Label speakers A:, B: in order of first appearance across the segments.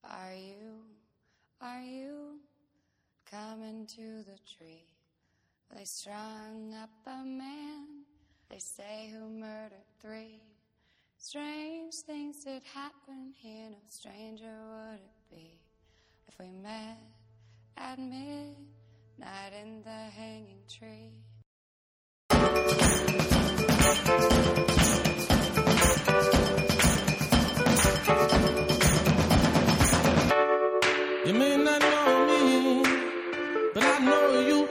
A: Are you coming to the tree? They strung up a man, they say, who murdered 3. Strange things did happen here, no stranger would it be if we met at midnight in the hanging tree.
B: You may not know me, but I know you,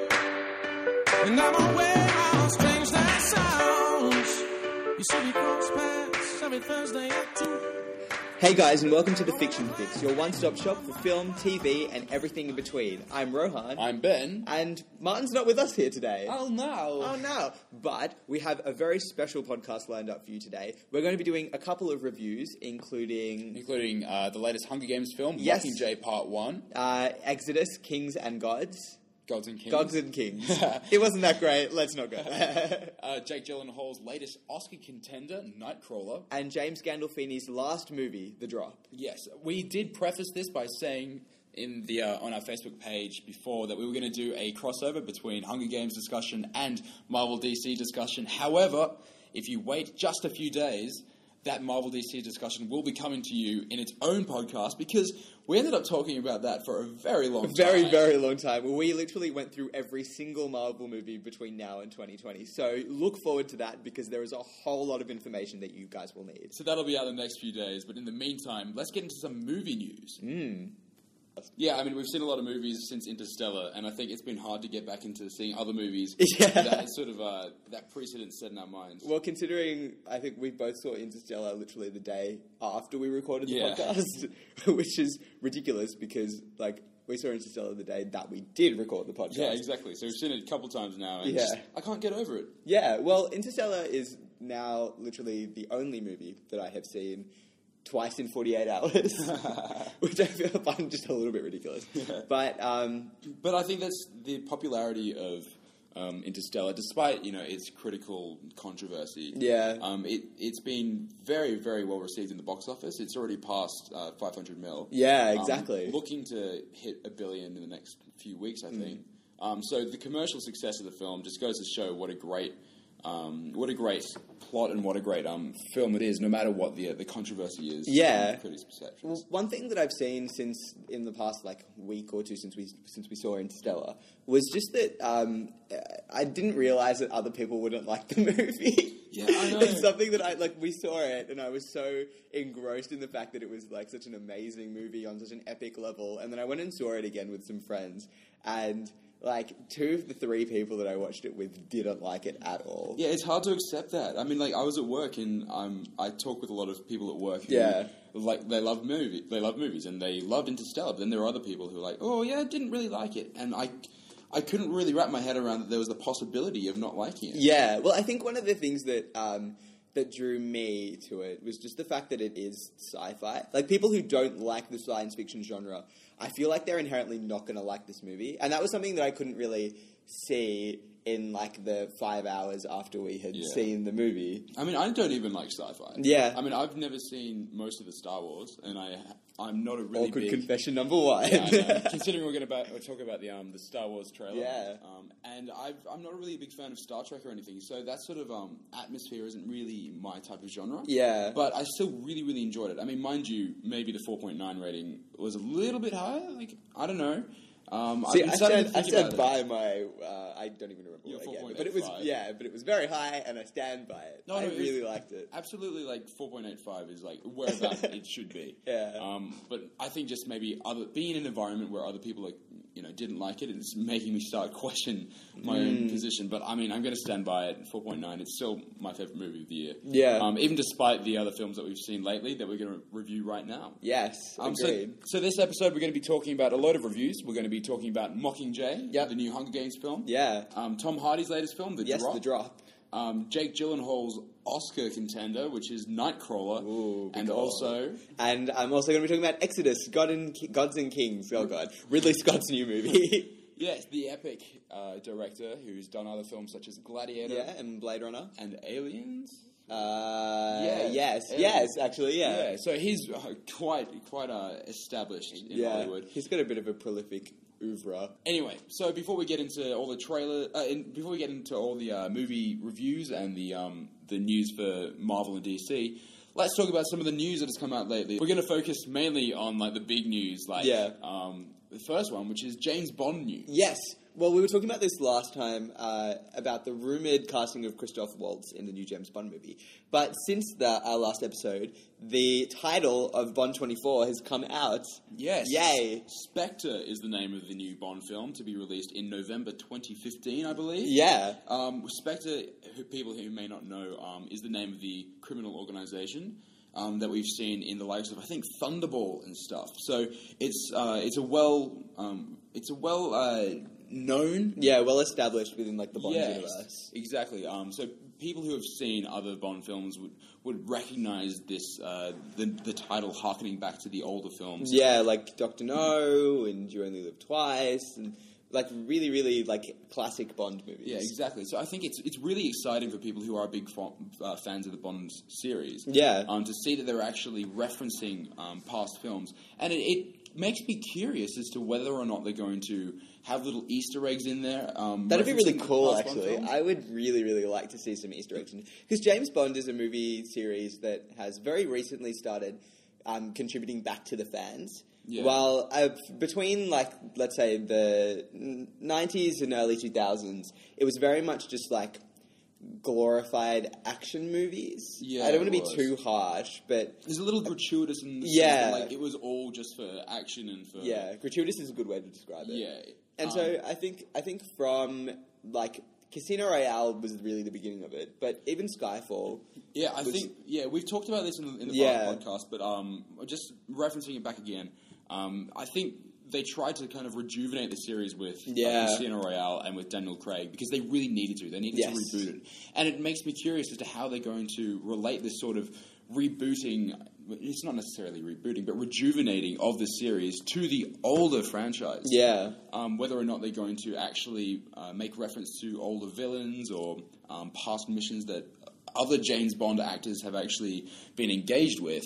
B: and I'm aware how strange that sounds. You see me cross paths every Thursday at 2.
C: Hey guys, and welcome to The Fiction Fix, your one-stop shop for film, TV, and everything in between. I'm Rohan.
D: I'm Ben.
C: And Martin's not with us here today.
D: Oh no.
C: Oh no. But we have a very special podcast lined up for you today. We're going to be doing a couple of reviews, including
D: the latest Hunger Games film,
C: Yes.
D: Mockingjay Part 1.
C: Exodus, Kings and Gods.
D: Gods and Kings.
C: Gods and Kings. It wasn't that great. Let's not go there.
D: Jake Gyllenhaal's latest Oscar contender, Nightcrawler.
C: And James Gandolfini's last movie, The Drop.
D: Yes, we did preface this by saying in the on our Facebook page before that we were going to do a crossover between Hunger Games discussion and Marvel DC discussion. However, if you wait just a few days, that Marvel DC discussion will be coming to you in its own podcast, because we ended up talking about that for a very long time.
C: Very, very long time. We literally went through every single Marvel movie between now and 2020. So look forward to that, because there is a whole lot of information that you guys will need.
D: So that'll be out in the next few days. But in the meantime, let's get into some movie news. Yeah, I mean, we've seen a lot of movies since Interstellar, and I think it's been hard to get back into seeing other movies that sort of that precedent set in our minds.
C: Well, considering I think we both saw Interstellar literally the day after we recorded the podcast, which is ridiculous because, like, we saw Interstellar the day that we did record the podcast.
D: Yeah, exactly. So we've seen it a couple times now, and I can't get over it.
C: Yeah, well, Interstellar is now literally the only movie that I have seen twice in 48 hours, which I feel find just a little bit ridiculous. Yeah. But
D: I think that's the popularity of Interstellar, despite its critical controversy.
C: Yeah,
D: it's been very, very well received in the box office. It's already passed 500 mil.
C: Yeah, exactly.
D: Looking to hit $1 billion in the next few weeks, I think. So the commercial success of the film just goes to show what a great plot and what a great film it is, no matter what the controversy is.
C: Yeah.
D: Critics' perceptions.
C: Well, one thing that I've seen since in the past week or two since we saw Interstellar was just that I didn't realize that other people wouldn't like the movie.
D: Yeah, I know.
C: It's something that we saw it and I was so engrossed in the fact that it was like such an amazing movie on such an epic level, and then I went and saw it again with some friends, and like 2 of the 3 people that I watched it with didn't like it at all.
D: Yeah, it's hard to accept that. I mean, I was at work and I talk with a lot of people at work who, they love movies and they loved Interstellar, but then there are other people who are like, oh yeah, I didn't really like it, and I couldn't really wrap my head around that there was the possibility of not liking it.
C: Yeah, well, I think one of the things that that drew me to it was just the fact that it is sci-fi. Like, people who don't like the science fiction genre, I feel like they're inherently not going to like this movie. And that was something that I couldn't really see in, like, the 5 hours after we had seen the movie.
D: I mean, I don't even like sci-fi.
C: Yeah.
D: I mean, I've never seen most of the Star Wars, and I'm not a really
C: Awkward
D: big...
C: confession number 1.
D: Yeah, considering we're going to talk about the Star Wars trailer.
C: Yeah.
D: And I'm not really a big fan of Star Trek or anything, so that sort of atmosphere isn't really my type of genre.
C: Yeah.
D: But I still really, really enjoyed it. I mean, mind you, maybe the 4.9 rating was a little bit higher. Like, I don't know.
C: See, I stand by my. I don't even remember
D: Your
C: what I gave it, but it was very high, and I stand by it. I really liked it.
D: Absolutely, like 4.85 is like whereabouts it should be.
C: Yeah.
D: But I think just maybe being in an environment where other people didn't like it, it's making me start question my own position. But I mean, I'm going to stand by it. 4.9. It's still my favorite movie of the year.
C: Yeah.
D: Even despite the other films that we've seen lately that we're going to review right now.
C: Yes. Agreed.
D: So this episode we're going to be talking about a lot of reviews. We're going to be talking about Mockingjay,
C: the
D: new Hunger Games film.
C: Yeah.
D: Tom Hardy's latest film, The Drop.
C: The Drop.
D: Jake Gyllenhaal's Oscar contender, which is Nightcrawler.
C: Ooh,
D: and also...
C: And I'm also going to be talking about Exodus, Gods and Kings. Oh, God. Ridley Scott's new movie.
D: Yes, the epic director who's done other films such as Gladiator.
C: Yeah, and Blade Runner.
D: And Aliens.
C: Yes, actually, yeah.
D: Yeah, so he's quite established in Hollywood.
C: He's got a bit of a prolific oeuvre.
D: Anyway, so before we get into all the before we get into all the movie reviews and the news for Marvel and DC, let's talk about some of the news that has come out lately. We're going to focus mainly on like the big news, the first one, which is James Bond news.
C: Yes. Well, we were talking about this last time about the rumoured casting of Christoph Waltz in the new James Bond movie. But since our last episode, the title of Bond 24 has come out.
D: Yes.
C: Yay.
D: Spectre is the name of the new Bond film to be released in November 2015, I believe.
C: Yeah.
D: Spectre, people who may not know, is the name of the criminal organisation that we've seen in the likes of, I think, Thunderball and stuff. So it's a well known,
C: well established within like the Bond universe.
D: Exactly. So people who have seen other Bond films would recognise this the title harkening back to the older films.
C: Yeah, like Dr. No and You Only Live Twice and like really, really like classic Bond movies.
D: Yeah, exactly. So I think it's really exciting for people who are big fans of the Bond series.
C: Yeah.
D: To see that they're actually referencing past films, and it makes me curious as to whether or not they're going to have little Easter eggs in there.
C: That'd be really cool,
D: past Bond
C: actually.
D: films.
C: I would really, really like to see some Easter eggs. Because James Bond is a movie series that has very recently started contributing back to the fans.
D: Yeah.
C: While between, like, let's say the 90s and early 2000s, it was very much just, like, glorified action movies.
D: Yeah,
C: I don't want to
D: it
C: be too harsh, but...
D: There's a little gratuitous in the
C: Yeah.
D: sense that, like, it was all just for action and for...
C: Yeah, gratuitous is a good way to describe it.
D: Yeah.
C: And so I think from, like... Casino Royale was really the beginning of it, but even Skyfall...
D: Yeah, I think we've talked about this in the podcast, but just referencing it back again, I think they tried to kind of rejuvenate the series with Casino Royale and with Daniel Craig because they really needed to. They needed to reboot it. And it makes me curious as to how they're going to relate this sort of rebooting... It's not necessarily rebooting, but rejuvenating of the series to the older franchise.
C: Yeah.
D: Whether or not they're going to actually make reference to older villains or past missions that other James Bond actors have actually been engaged with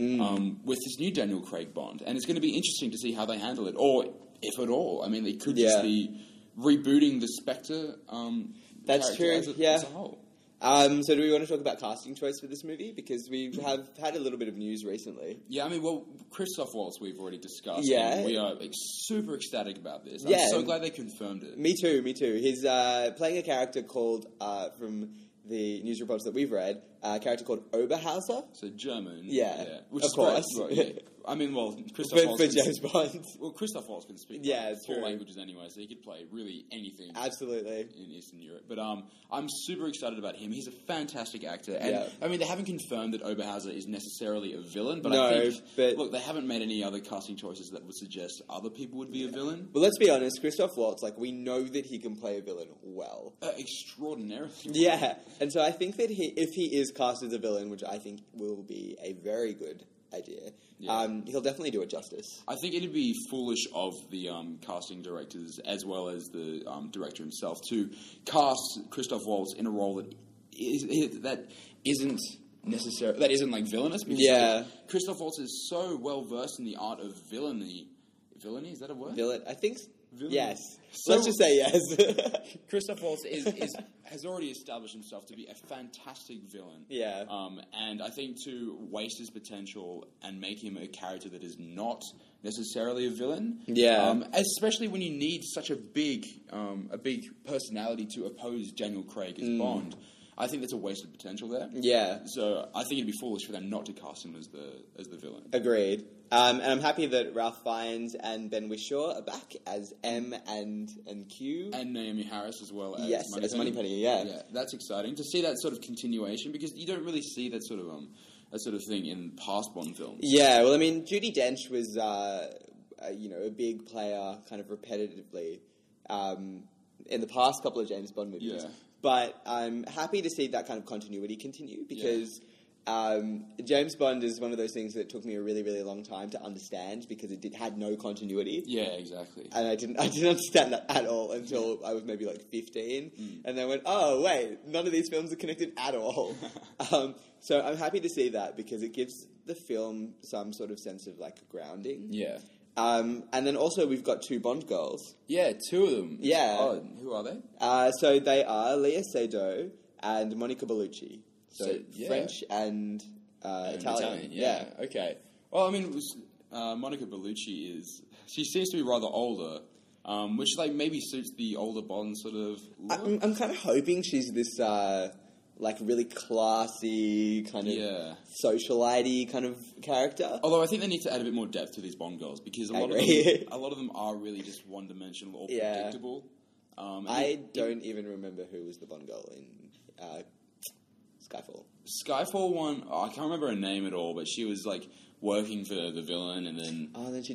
D: this new Daniel Craig Bond. And it's going to be interesting to see how they handle it, or if at all. I mean, they could just be rebooting the Spectre
C: That's true,
D: as a whole.
C: So do we want to talk about casting choice for this movie? Because we have had a little bit of news recently.
D: Yeah, I mean, well, Christoph Waltz we've already discussed.
C: Yeah.
D: And we are super ecstatic about this.
C: Yeah.
D: I'm so glad they confirmed it.
C: Me too. He's playing a character called, from the news reports that we've read, a character called Oberhauser.
D: So German.
C: Yeah.
D: Which
C: of
D: is
C: course.
D: Great. Right, yeah. I mean, well, Christoph Waltz
C: for James Bond.
D: Well, Christoph Waltz can speak
C: it's
D: 4
C: true.
D: languages anyway, so he could play really anything.
C: Absolutely.
D: In Eastern Europe. But I'm super excited about him. He's a fantastic actor. And, I mean, they haven't confirmed that Oberhauser is necessarily a villain, but I think, look, they haven't made any other casting choices that would suggest other people would be a villain.
C: Well, let's be honest, Christoph Waltz, like, we know that he can play a villain well.
D: Extraordinarily.
C: Yeah, and so I think that if he is cast as a villain, which I think will be a very good idea, he'll definitely do it justice.
D: I think it'd be foolish of the casting directors as well as the director himself to cast Christoph Waltz in a role that isn't like villainous. Because like, Christoph Waltz is so well versed in the art of villainy. Villainy, is that a word?
C: Villain, I think.
D: Villainy.
C: Yes.
D: So,
C: let's just say yes.
D: Christoph Waltz has already established himself to be a fantastic villain.
C: Yeah.
D: And I think to waste his potential and make him a character that is not necessarily a villain.
C: Yeah.
D: Especially when you need such a big personality to oppose Daniel Craig as Bond. I think that's a wasted potential there.
C: Yeah.
D: So I think it'd be foolish for them not to cast him as the villain.
C: Agreed. And I'm happy that Ralph Fiennes and Ben Whishaw are back as M and Q.
D: And Naomi Harris as well as
C: as Moneypenny, yeah.
D: That's exciting to see that sort of continuation because you don't really see that sort of thing in past Bond films.
C: Yeah, well, I mean, Judi Dench was, a big player kind of repetitively in the past couple of James Bond movies.
D: Yeah.
C: But I'm happy to see that kind of continuity continue because James Bond is one of those things that took me a really, really long time to understand because it had no continuity.
D: Yeah, exactly.
C: And I didn't understand that at all until I was maybe like 15. And then I went, oh, wait, none of these films are connected at all. So I'm happy to see that because it gives the film some sort of sense of like grounding.
D: Yeah.
C: And then also we've got 2 Bond girls.
D: Yeah, 2 of them.
C: Yeah.
D: Oh, who are they?
C: So they are Lea Seydoux and Monica Bellucci. So
D: yeah.
C: French and Italian.
D: Yeah. Okay. Well, I mean, Monica Bellucci she seems to be rather older, which like maybe suits the older Bond sort of look.
C: I'm kind of hoping she's this like really classy kind of socialite kind of character.
D: Although I think they need to add a bit more depth to these Bond girls because a lot of them are really just one dimensional or predictable.
C: I don't even remember who was the Bond girl in Skyfall.
D: Skyfall one, I can't remember her name at all, but she was like working for the villain, and then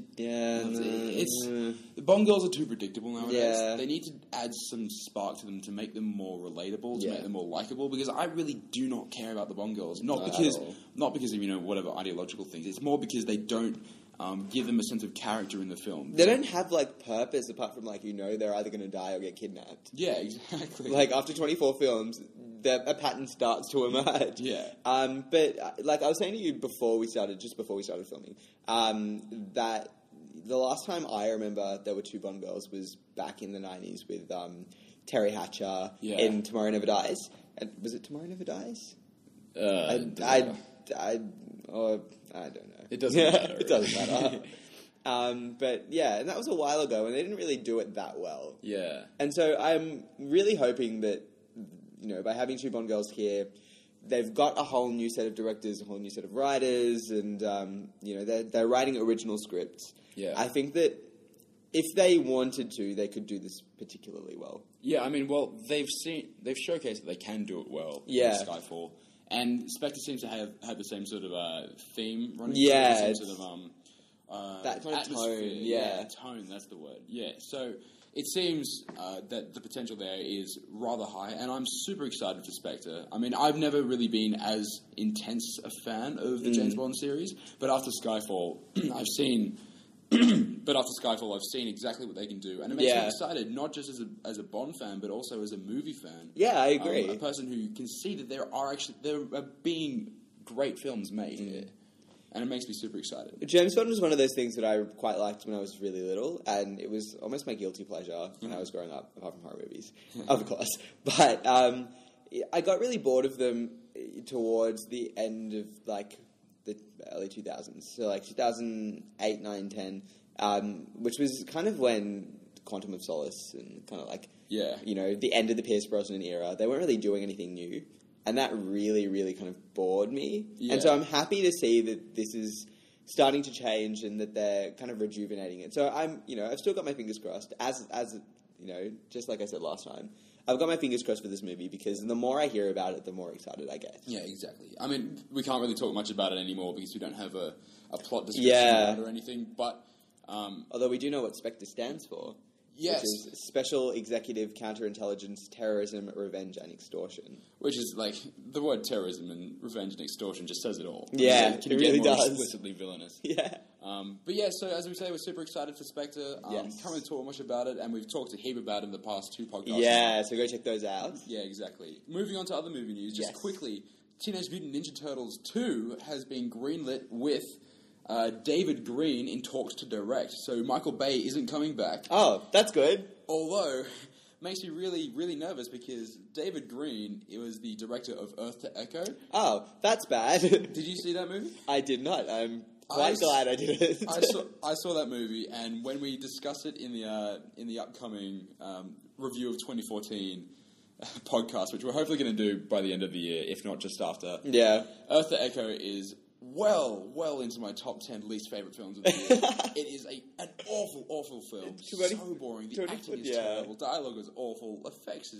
D: the Bond girls are too predictable nowadays.
C: Yeah.
D: They need to add some spark to them to make them more relatable, to make them more likable. Because I really do not care about the Bond girls, not because of whatever ideological things. It's more because they don't give them a sense of character in the film.
C: They don't have like purpose apart from like they're either going to die or get kidnapped.
D: Yeah, exactly.
C: Like after 24 films, a pattern starts to emerge.
D: Yeah.
C: But like I was saying to you before we started filming, that the last time I remember there were 2 Bond girls was back in the 90s with Terry Hatcher in Tomorrow Never Dies. And was it Tomorrow Never Dies? I don't know.
D: It doesn't matter.
C: It doesn't matter. But yeah, and that was a while ago, and they didn't really do it that well.
D: Yeah.
C: And so I'm really hoping that, by having 2 Bond girls here, they've got a whole new set of directors, a whole new set of writers, and, they're writing original scripts.
D: Yeah.
C: I think that if they wanted to, they could do this particularly well.
D: Yeah, I mean, well, they've showcased that they can do it well in Skyfall. And Spectre seems to have the same sort of theme running through it, the same sort of
C: that kind of tone.
D: Yeah, tone, that's the word. Yeah, so it seems that the potential there is rather high, and I'm super excited for Spectre. I mean, I've never really been as intense a fan of the James Bond series, but after Skyfall, I've seen exactly what they can do, and it makes me excited, not just as a Bond fan, but also as a movie fan.
C: Yeah, I agree.
D: A person who can see that there are being great films made here, and it makes me super excited.
C: James Bond was one of those things that I quite liked when I was really little, and it was almost my guilty pleasure when I was growing up, apart from horror movies, of course. But I got really bored of them towards the end of like the early 2000s, so like 2008, 9, 10, which was kind of when Quantum of Solace and kind of like the end of the Pierce Brosnan era. They weren't really doing anything new, and that really, really kind of bored me. Yeah. And so I'm happy to see that this is starting to change and that they're kind of rejuvenating it. So I'm, I've still got my fingers crossed, as just like I said last time. I've got my fingers crossed for this movie because the more I hear about it, the more excited I get.
D: Yeah, exactly. I mean, we can't really talk much about it anymore because we don't have a plot description or anything, but...
C: although we do know what Spectre stands for.
D: Yes.
C: Which is Special Executive Counterintelligence, Terrorism, Revenge and Extortion.
D: Which is like, the word terrorism and revenge and extortion just says it all.
C: Yeah,
D: it
C: really does.
D: Explicitly villainous.
C: Yeah.
D: But yeah, so as we say, we're super excited for Spectre. Can't really talk much about it, and we've talked a heap about it in the past 2 podcasts.
C: Yeah, so go check those out.
D: Yeah, exactly. Moving on to other movie news, just quickly, Teenage Mutant Ninja Turtles 2 has been greenlit with David Green in talks to direct. So Michael Bay isn't coming back.
C: Oh, that's good.
D: Although, makes me really, really nervous because David Green, it was the director of Earth to Echo.
C: Oh, that's bad.
D: Did you see that movie?
C: I did not. I'm quite glad I didn't.
D: I saw that movie, and when we discuss it in the upcoming review of 2014 podcast, which we're hopefully going to do by the end of the year, if not just after.
C: Yeah.
D: Earth to Echo is well into my top 10 least favourite films of the year. It is an awful film. So boring. The acting is terrible. Dialogue is awful. Effects is just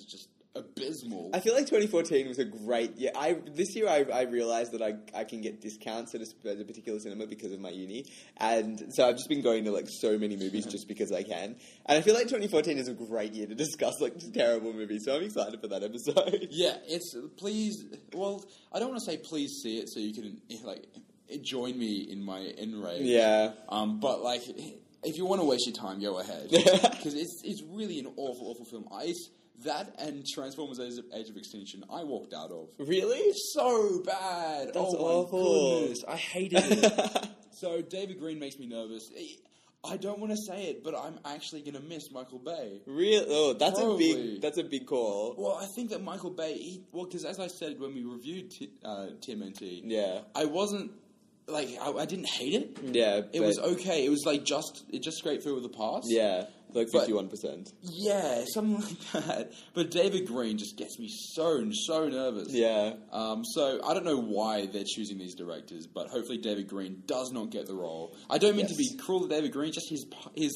D: abysmal.
C: I feel like 2014 was a great year. This year I realized that I can get discounts at a particular cinema because of my uni, and so I've just been going to like so many movies just because I can. And I feel like 2014 is a great year to discuss like just terrible movies. So I'm excited for that episode.
D: Yeah, it's please. Well, I don't want to say please see it so you can like join me in my enrage.
C: Yeah.
D: But like, if you want to waste your time, go ahead because it's really an awful film. That and Transformers: Age of Extinction, I walked out of.
C: Really?
D: So bad.
C: That's
D: awful.
C: awful.
D: Goodness, I hated it. So David Green makes me nervous. I don't want to say it, but I'm actually going to miss Michael Bay.
C: Really? Oh, that's
D: Probably.
C: a big call.
D: Well, I think that Michael Bay, because as I said when we reviewed TMNT,
C: Yeah.
D: I wasn't, like, I didn't hate it.
C: Yeah.
D: It was okay. It was like it just scraped through with the pass.
C: Yeah. Like
D: But-
C: 51%.
D: Yeah, something like that. But David Green just gets me so nervous.
C: Yeah.
D: So I don't know why they're choosing these directors, but hopefully David Green does not get the role. I don't mean to be cruel to David Green, just his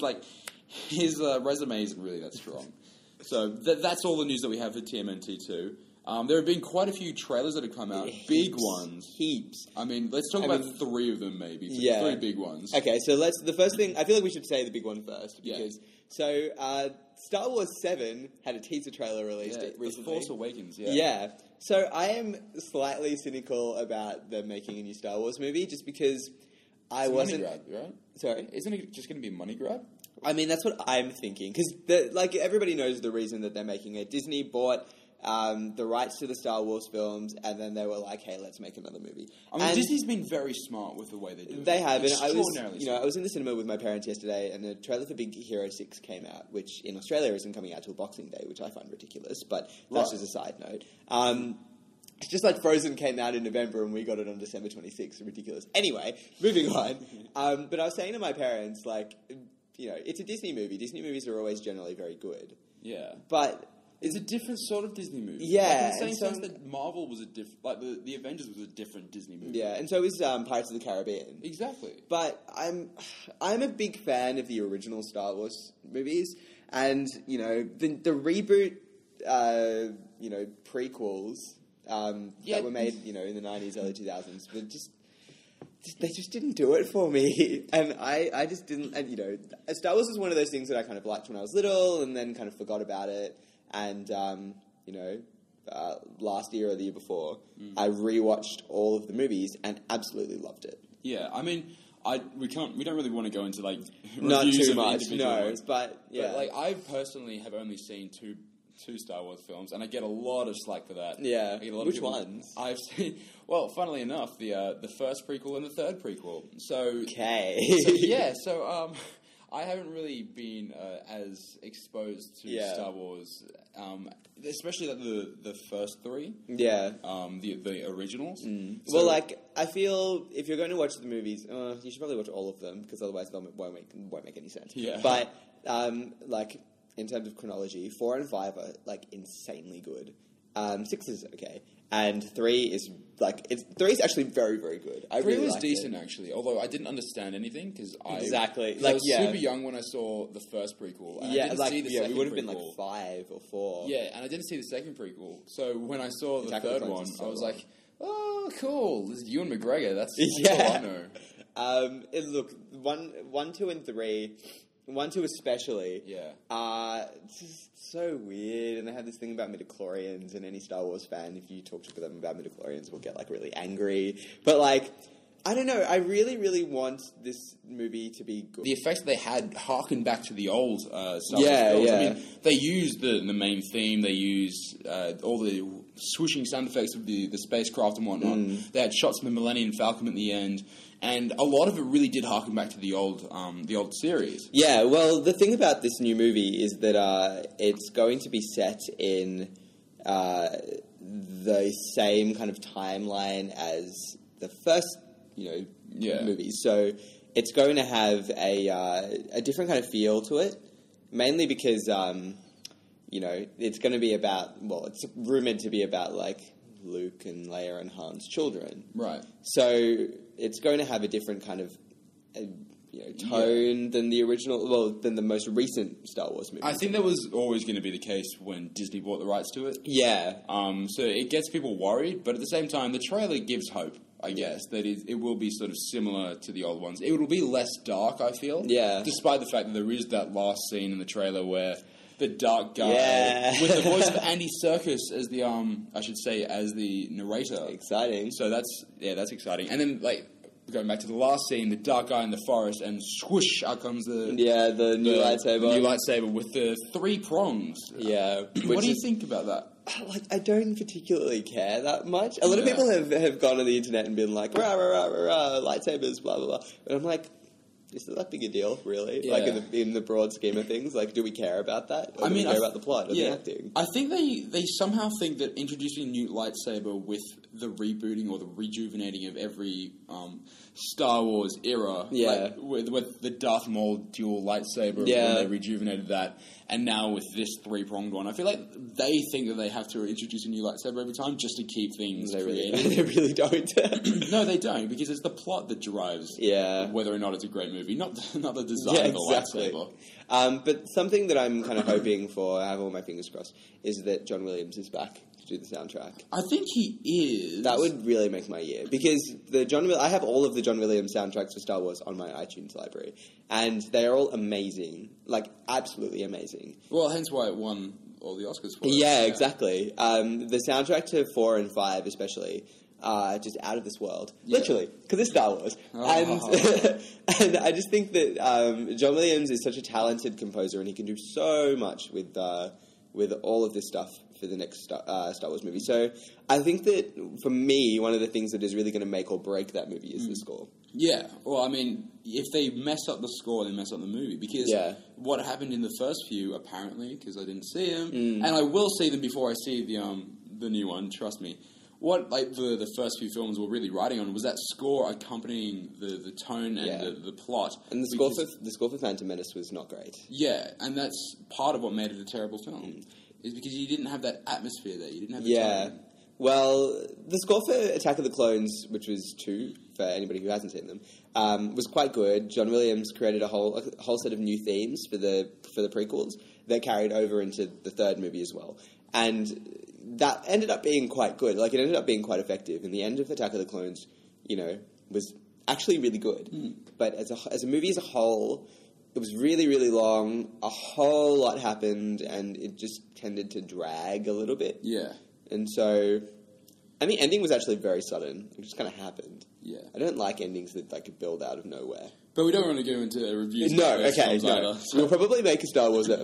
D: resume isn't really that strong. So that's all the news that we have for TMNT2. There have been quite a few trailers that have come out, big ones.
C: Heaps.
D: I mean, let's talk about three of them maybe.
C: Yeah.
D: 3 big ones.
C: Okay, so the first thing, I feel like we should say the big one first. Because, Star Wars 7 had a teaser trailer released recently.
D: The Force Awakens, yeah.
C: Yeah. So I am slightly cynical about them making a new Star Wars movie just because I wasn't...
D: Money grab, right?
C: Sorry?
D: Isn't it just going to be a money grab?
C: I mean, that's what I'm thinking. Because, everybody knows the reason that they're making it. Disney bought... the rights to the Star Wars films, and then they were like, "Hey, let's make another movie."
D: I mean,
C: and
D: Disney's been very smart with the way they do it.
C: they have, and I
D: Extraordinarily
C: was in the cinema with my parents yesterday, and the trailer for Big Hero 6 came out, which in Australia isn't coming out till Boxing Day, which I find ridiculous. But that's just a side note. It's just like Frozen came out in November and we got it on December 26th. Ridiculous. Anyway, moving on. But I was saying to my parents, like, it's a Disney movie. Disney movies are always generally very good.
D: Yeah.
C: But
D: it's a different sort of Disney movie.
C: Yeah.
D: Like in the same sense that Marvel was a different... Like, the Avengers was a different Disney movie.
C: Yeah, and so is Pirates of the Caribbean.
D: Exactly.
C: But I'm a big fan of the original Star Wars movies. And, the reboot, prequels that were made, in the 90s, early 2000s, but they just didn't do it for me. And I just didn't... And, Star Wars is one of those things that I kind of liked when I was little and then kind of forgot about it. And, last year or the year before, I rewatched all of the movies and absolutely loved it.
D: Yeah, I mean, we don't really want to go into, like,
C: Not
D: reviews
C: too
D: of the
C: much,
D: individual
C: no.
D: ones.
C: But, yeah.
D: But, like, I personally have only seen two Star Wars films, and I get a lot of slack for that.
C: Yeah.
D: I get a lot
C: Which
D: of people,
C: ones?
D: I've seen... Well, funnily enough, the first prequel and the third prequel. So...
C: Okay.
D: So I haven't really been as exposed to Star Wars, especially like the first three.
C: Yeah.
D: The originals.
C: So,
D: Well,
C: I feel if you're going to watch the movies, you should probably watch all of them because otherwise they won't make any sense.
D: Yeah.
C: But in terms of chronology, 4 and 5 are like insanely good. 6 is okay, and 3 is actually very, very good. I
D: 3
C: really
D: was
C: liked
D: decent
C: it.
D: actually, although I didn't understand anything because I
C: Like,
D: was
C: yeah.
D: super young when I saw the first prequel. And I
C: Yeah,
D: didn't see the
C: we
D: second
C: would have been
D: prequel.
C: like 5 or 4.
D: Yeah, and I didn't see the second prequel. So when I saw the
C: Attack of the
D: third
C: Clones
D: one,
C: is so
D: I was
C: long.
D: like, "Oh, cool! This is Ewan McGregor. That's
C: Yeah.
D: all I know."
C: Look, 1, 2, and 3. 1, 2 especially.
D: Yeah.
C: Just so weird, and they had this thing about midichlorians, and any Star Wars fan, if you talk to them about midichlorians, will get like really angry. But like, I don't know. I really, really want this movie to be good.
D: The effects they had harken back to the old Star Wars films.
C: Yeah.
D: I mean, they used the main theme. They used all the swooshing sound effects of the spacecraft and whatnot. They had shots from the Millennium Falcon at the end, and a lot of it really did harken back to the old series.
C: Yeah. Well, the thing about this new movie is that it's going to be set in the same kind of timeline as the first, movies. So it's going to have a different kind of feel to it, mainly because it's going to be about, well, it's rumored to be about like Luke and Leia and Han's children.
D: Right.
C: So it's going to have a different kind of tone than the original, than the most recent Star Wars movie.
D: I think that was always going to be the case when Disney bought the rights to it.
C: Yeah.
D: So it gets people worried, but at the same time, the trailer gives hope, I guess, that it will be sort of similar to the old ones. It will be less dark, I feel.
C: Yeah.
D: Despite the fact that there is that last scene in the trailer where the dark guy with the voice of Andy Serkis as the as the narrator.
C: Exciting.
D: So that's exciting. And then going back to the last scene, the dark guy in the forest, and swoosh, out comes the
C: new lightsaber.
D: New lightsaber with the 3 prongs.
C: Yeah.
D: What do you think about that?
C: I don't particularly care that much. A lot of people have gone on the internet and been like, rah, rah, rah, rah, rah, lightsabers, blah, blah, blah. But I'm like, is that big a deal, really?
D: Yeah.
C: Like, in the broad scheme of things? Like, do we care about that? Or do we care about the plot or the acting?
D: I think they somehow think that introducing a new lightsaber with the rebooting or the rejuvenating of every Star Wars era, with the Darth Maul dual lightsaber, when they rejuvenated that, and now with this 3-pronged one, I feel like they think that they have to introduce a new lightsaber every time just to keep things creative.
C: They really don't.
D: No, they don't, because it's the plot that drives whether or not it's a great movie, not the design of the lightsaber.
C: But something that I'm kind of hoping for, I have all my fingers crossed, is that John Williams is back to do the soundtrack.
D: I think he is.
C: That would really make my year, because I have all of the John Williams soundtracks for Star Wars on my iTunes library, and they are all amazing, like absolutely amazing.
D: Well, hence why it won all the Oscars for it.
C: Yeah, exactly. The soundtrack to 4 and 5 especially, just out of this world. Literally, because it's Star Wars. And I just think that John Williams is such a talented composer, and he can do so much with all of this stuff for the next Star Wars movie. So I think that, for me, one of the things that is really going to make or break that movie is the score.
D: Yeah, well, I mean, if they mess up the score, they mess up the movie. Because what happened in the first few, apparently, because I didn't see them, and I will see them before I see the new one, trust me. What the first few films were really riding on was that score accompanying the tone and the plot.
C: And the score for Phantom Menace was not great.
D: Yeah, and that's part of what made it a terrible film. Is because you didn't have that atmosphere there. You didn't have the tone.
C: Well, the score for Attack of the Clones, which was 2, for anybody who hasn't seen them, was quite good. John Williams created a whole set of new themes for the prequels that carried over into the 3rd movie as well. And that ended up being quite good. Like, it ended up being quite effective. And the end of Attack of the Clones, was actually really good. But as a movie as a whole, it was really, really long. A whole lot happened, and it just tended to drag a little bit.
D: Yeah.
C: And so, and the ending was actually very sudden. It just kind of happened.
D: Yeah.
C: I don't like endings that build out of nowhere.
D: But we don't want to go into reviews.
C: No, okay, no.
D: Either, so.
C: We'll probably make a Star Wars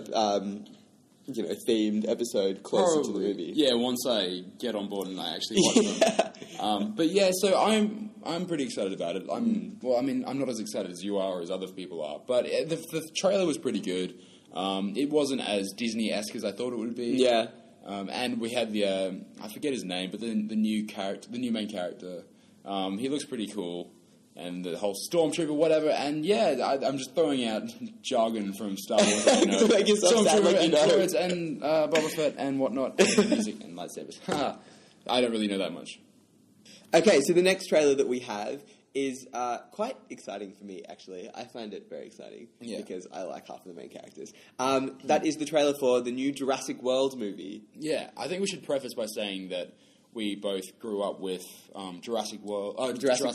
C: themed episode closer to the movie.
D: Yeah, once I get on board and I actually watch them. But yeah, so I'm pretty excited about it. I'm not as excited as you are or as other people are, but the trailer was pretty good. It wasn't as Disney-esque as I thought it would be.
C: Yeah.
D: And we had I forget his name, but the new main character. He looks pretty cool. And the whole Stormtrooper, whatever, and I'm just throwing out jargon from Star Wars.
C: To make yourself sound like
D: and droids and Boba Fett and whatnot, and music and lightsabers. I don't really know that much. Okay,
C: so the next trailer that we have is quite exciting for me, actually. I find it very exciting because I like half of the main characters. That is the trailer for the new Jurassic World movie.
D: Yeah, I think we should preface by saying that we both grew up with Jurassic Park,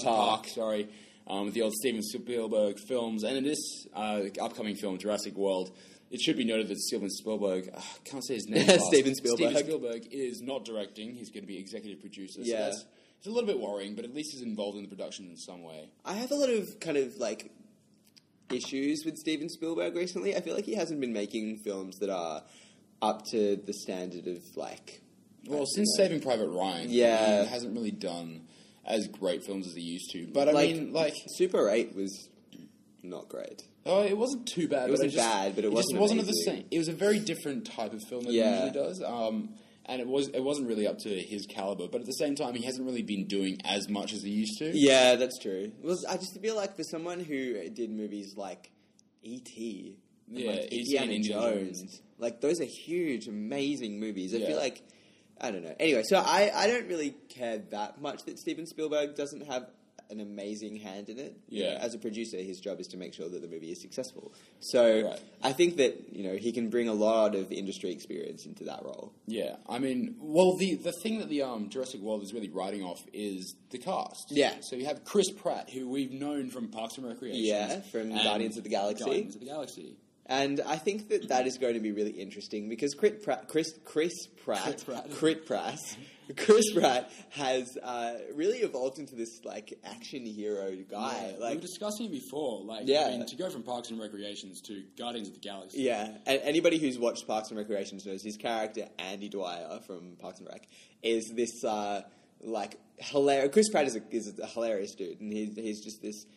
D: with the old Steven Spielberg films, and in this upcoming film, Jurassic World, it should be noted that Steven Spielberg, I can't say his name.
C: Steven
D: Spielberg is not directing; he's going to be executive producer. So
C: yeah,
D: it's a little bit worrying, but at least he's involved in the production in some way.
C: I have a lot of kind of issues with Steven Spielberg recently. I feel like he hasn't been making films that are up to the standard of
D: Well, since Saving Private Ryan, he hasn't really done as great films as he used to. But
C: Super 8 was not great.
D: Oh, it wasn't too bad.
C: It wasn't bad, but it wasn't
D: the same. It was a very different type of film than he usually does. And it wasn't really up to his caliber. But at the same time, he hasn't really been doing as much as he used to.
C: Yeah, that's true. Well, I just feel like for someone who did movies like E.T. and
D: E.T. and Indiana Jones,
C: those are huge, amazing movies. I feel like, I don't know. Anyway, so I don't really care that much that Steven Spielberg doesn't have an amazing hand in it.
D: Yeah.
C: As a producer, his job is to make sure that the movie is successful. So
D: Right.
C: I think that, he can bring a lot of industry experience into that role.
D: Yeah, I mean, well, the thing that the Jurassic World is really riding off is the cast.
C: Yeah.
D: So you have Chris Pratt, who we've known from Parks and Recreation.
C: Yeah, from
D: and
C: Guardians of the Galaxy.
D: Guardians of the Galaxy.
C: And I think that is going to be really interesting because Chris Pratt has really evolved into this action hero guy.
D: We were discussing it before.
C: Yeah.
D: I mean, to go from Parks and Recreations to Guardians of the Galaxy.
C: Yeah, and anybody who's watched Parks and Recreations knows his character Andy Dwyer from Parks and Rec is this hilarious. Chris Pratt is a hilarious dude, and he's just this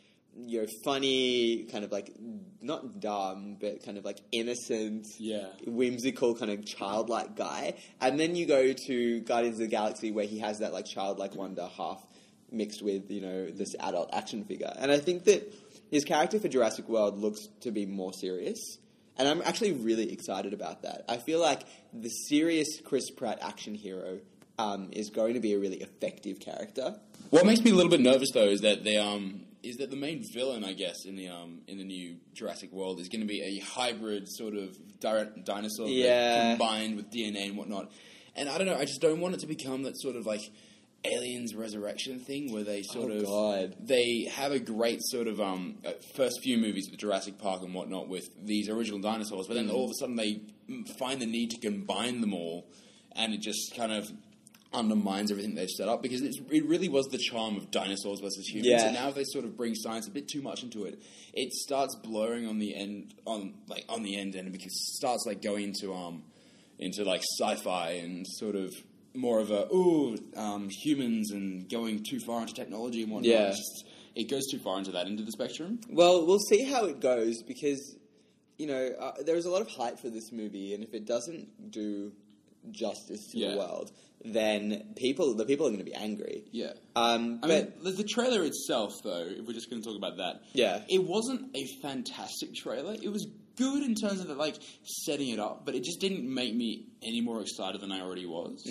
C: funny, kind of not dumb, but kind of innocent, whimsical, kind of childlike guy. And then you go to Guardians of the Galaxy, where he has that childlike wonder half mixed with this adult action figure. And I think that his character for Jurassic World looks to be more serious. And I'm actually really excited about that. I feel like the serious Chris Pratt action hero is going to be a really effective character.
D: What makes me a little bit nervous, though, is that the main villain, I guess, in the new Jurassic World is going to be a hybrid sort of dinosaur combined with DNA and whatnot. And I don't know, I just don't want it to become that sort of Aliens Resurrection thing where they they have a great sort of first few movies with Jurassic Park and whatnot with these original dinosaurs, but then all of a sudden they find the need to combine them all, and it just kind of undermines everything they've set up, because it really was the charm of dinosaurs versus humans.
C: Yeah.
D: And now if they sort of bring science a bit too much into it, it starts blurring on the end, and it starts going into sci-fi and sort of more of humans and going too far into technology and whatnot.
C: Yeah.
D: It goes too far into the spectrum.
C: Well, we'll see how it goes, because there's a lot of hype for this movie, and if it doesn't do justice to the world, then the people are going to be angry.
D: Yeah.
C: I
D: mean, the trailer itself, though, if we're just going to talk about that, it wasn't a fantastic trailer. It was good in terms of setting it up, but it just didn't make me any more excited than I already was.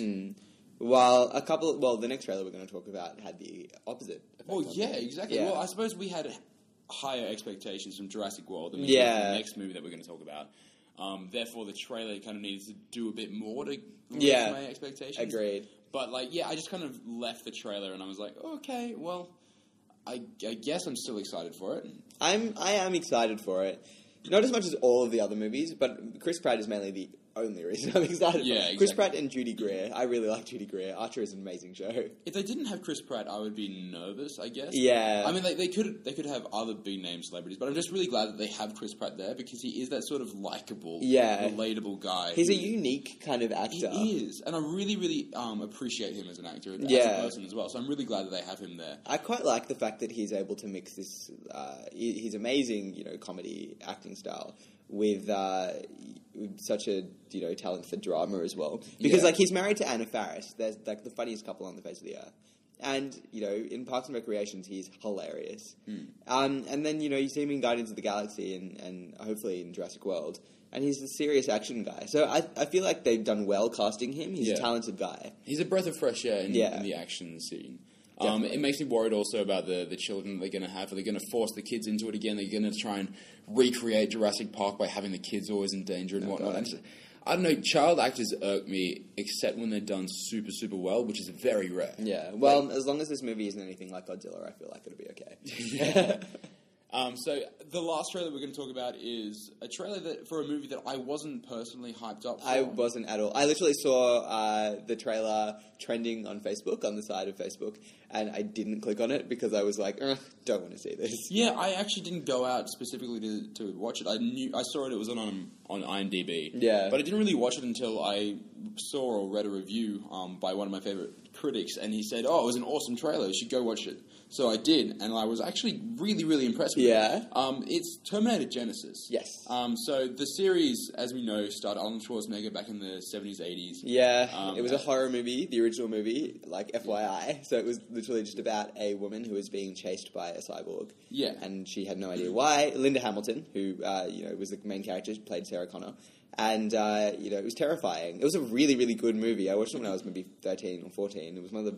C: Well, the next trailer we're going to talk about had the opposite effect.
D: Well, yeah, exactly.
C: Yeah.
D: Well, I suppose we had higher expectations from Jurassic World than we did from the next movie that we're going to talk about. Therefore, the trailer kind of needs to do a bit more to raise my expectations.
C: Agreed.
D: But, I just kind of left the trailer and I was like, okay, well, I guess I'm still excited for it.
C: I am excited for it. Not as much as all of the other movies, but Chris Pratt is mainly the only reason I'm excited for it.
D: Exactly.
C: Chris Pratt and Judy Greer. I really like Judy Greer. Archer is an amazing show.
D: If they didn't have Chris Pratt, I would be nervous, I guess.
C: Yeah.
D: I mean, they could have other big name celebrities, but I'm just really glad that they have Chris Pratt there, because he is that sort of likable, relatable guy.
C: He's a unique kind of actor.
D: He is, and I really, really appreciate him as an actor, as a person as well. So I'm really glad that they have him there.
C: I quite like the fact that he's able to mix this his amazing, comedy acting style with such a talent for drama as well, because he's married to Anna Faris. They're the funniest couple on the face of the earth, and in Parks and Recreations he's hilarious. And then you see him in Guardians of the Galaxy and hopefully in Jurassic World, and he's the serious action guy. So I feel like they've done well casting him. He's a talented guy.
D: He's a breath of fresh air in the action scene. It makes me worried also about the children they're going to have. Are they going to force the kids into it again? They're going to try and recreate Jurassic Park by having the kids always in danger and whatnot. I don't know, child actors irk me, except when they're done super, super well, which is very rare.
C: Yeah, well, as long as this movie isn't anything like Godzilla, I feel like it'll be okay.
D: So the last trailer we're going to talk about is a trailer for a movie that I wasn't personally hyped up for.
C: I wasn't at all. I literally saw the trailer trending on Facebook, on the side of Facebook, and I didn't click on it because I was like, don't want to see this.
D: Yeah, I actually didn't go out specifically to watch it. I saw it was on IMDb.
C: Yeah.
D: But I didn't really watch it until I saw or read a review by one of my favorite critics, and he said, it was an awesome trailer, you should go watch it. So I did, and I was actually really, really impressed with it. It's Terminator Genesis.
C: Yes.
D: So the series, as we know, starred Arnold Schwarzenegger back in the 70s, 80s.
C: Yeah, it was a horror movie, the original movie, FYI. So it was literally just about a woman who was being chased by a cyborg.
D: Yeah.
C: And she had no idea why. Linda Hamilton, who, was the main character, played Sarah Connor. And, it was terrifying. It was a really, really good movie. I watched it when I was maybe 13 or 14. It was one of the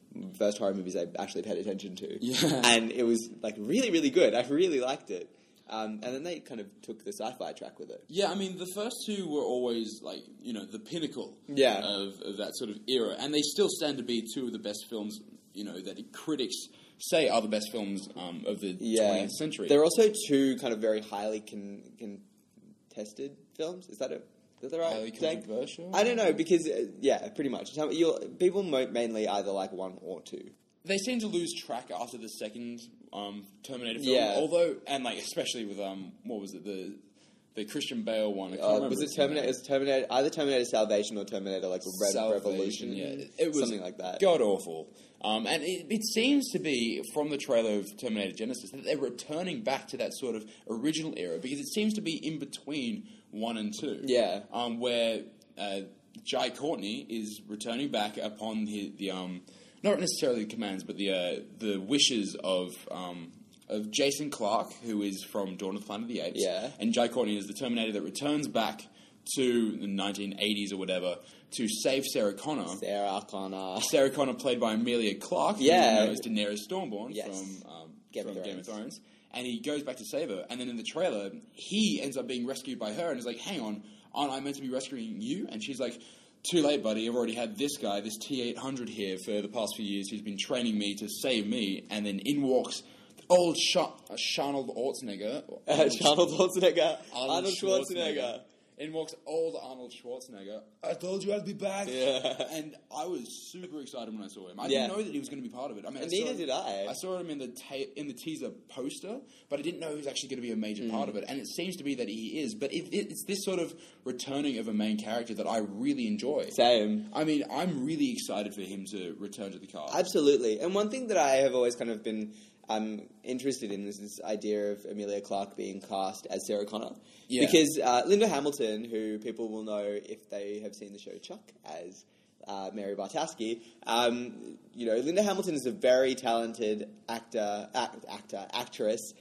C: first horror movies I actually paid attention to.
D: Yeah.
C: And it was, like, really, really good. I really liked it. And then they kind of took the sci-fi track with it.
D: Yeah, I mean, the first two were always, like, you know, the pinnacle
C: Yeah.
D: of that sort of era. And they still stand to be two of the best films, you know, that critics say are the best films of the 20th century.
C: There are also two kind of very highly contested films. Is that the right
D: Highly
C: saying?
D: controversial?
C: I don't know, because, pretty much. People mainly either like one or two.
D: They seem to lose track after the second Terminator film.
C: Yeah.
D: Although, and, like, especially with, what was it, the Christian Bale one. I can't remember
C: Was it
D: its name.
C: Terminator? Either Terminator Salvation or Terminator, like,
D: Salvation,
C: Revolution?
D: yeah. It was
C: something like that.
D: God-awful. And it seems to be, from the trailer of Terminator Genesis, that they're returning back to that sort of original era, because it seems to be in between 1 and 2.
C: Yeah.
D: Where Jai Courtney is returning back upon the not necessarily the commands, but the wishes of Jason Clarke, who is from Dawn of the Planet of the Apes.
C: Yeah.
D: And Jai Courtney is the Terminator that returns back to the 1980s or whatever to save Sarah Connor. Sarah Connor, played by Emilia Clarke,
C: Yeah.
D: who knows Daenerys Stormborn
C: Yes.
D: from
C: Game of
D: Game of
C: Thrones.
D: Thrones. And he goes back to save her. And then in the trailer, he ends up being rescued by her and is like, hang on, aren't I meant to be rescuing you? And she's like, too late, buddy. I've already had this guy, this T-800 here for the past few years who's been training me to save me. And then in walks old Arnold Schwarzenegger.
C: Arnold Schwarzenegger.
D: In walks old Arnold Schwarzenegger. I told you I'd be back.
C: Yeah.
D: And I was super excited when I saw him. I
C: Yeah.
D: didn't know that he was going to be part of it. I mean,
C: Neither did I.
D: I saw him in the teaser poster, but I didn't know he was actually going to be a major part of it. And it seems to be that he is. But it's this sort of returning of a main character that I really enjoy.
C: Same.
D: I mean, I'm really excited for him to return to the cast.
C: Absolutely. And one thing that I have always kind of been interested in is this idea of Emilia Clarke being cast as Sarah Connor.
D: Yeah.
C: Because Linda Hamilton, who people will know if they have seen the show Chuck as Mary Bartowski, Linda Hamilton is a very talented actress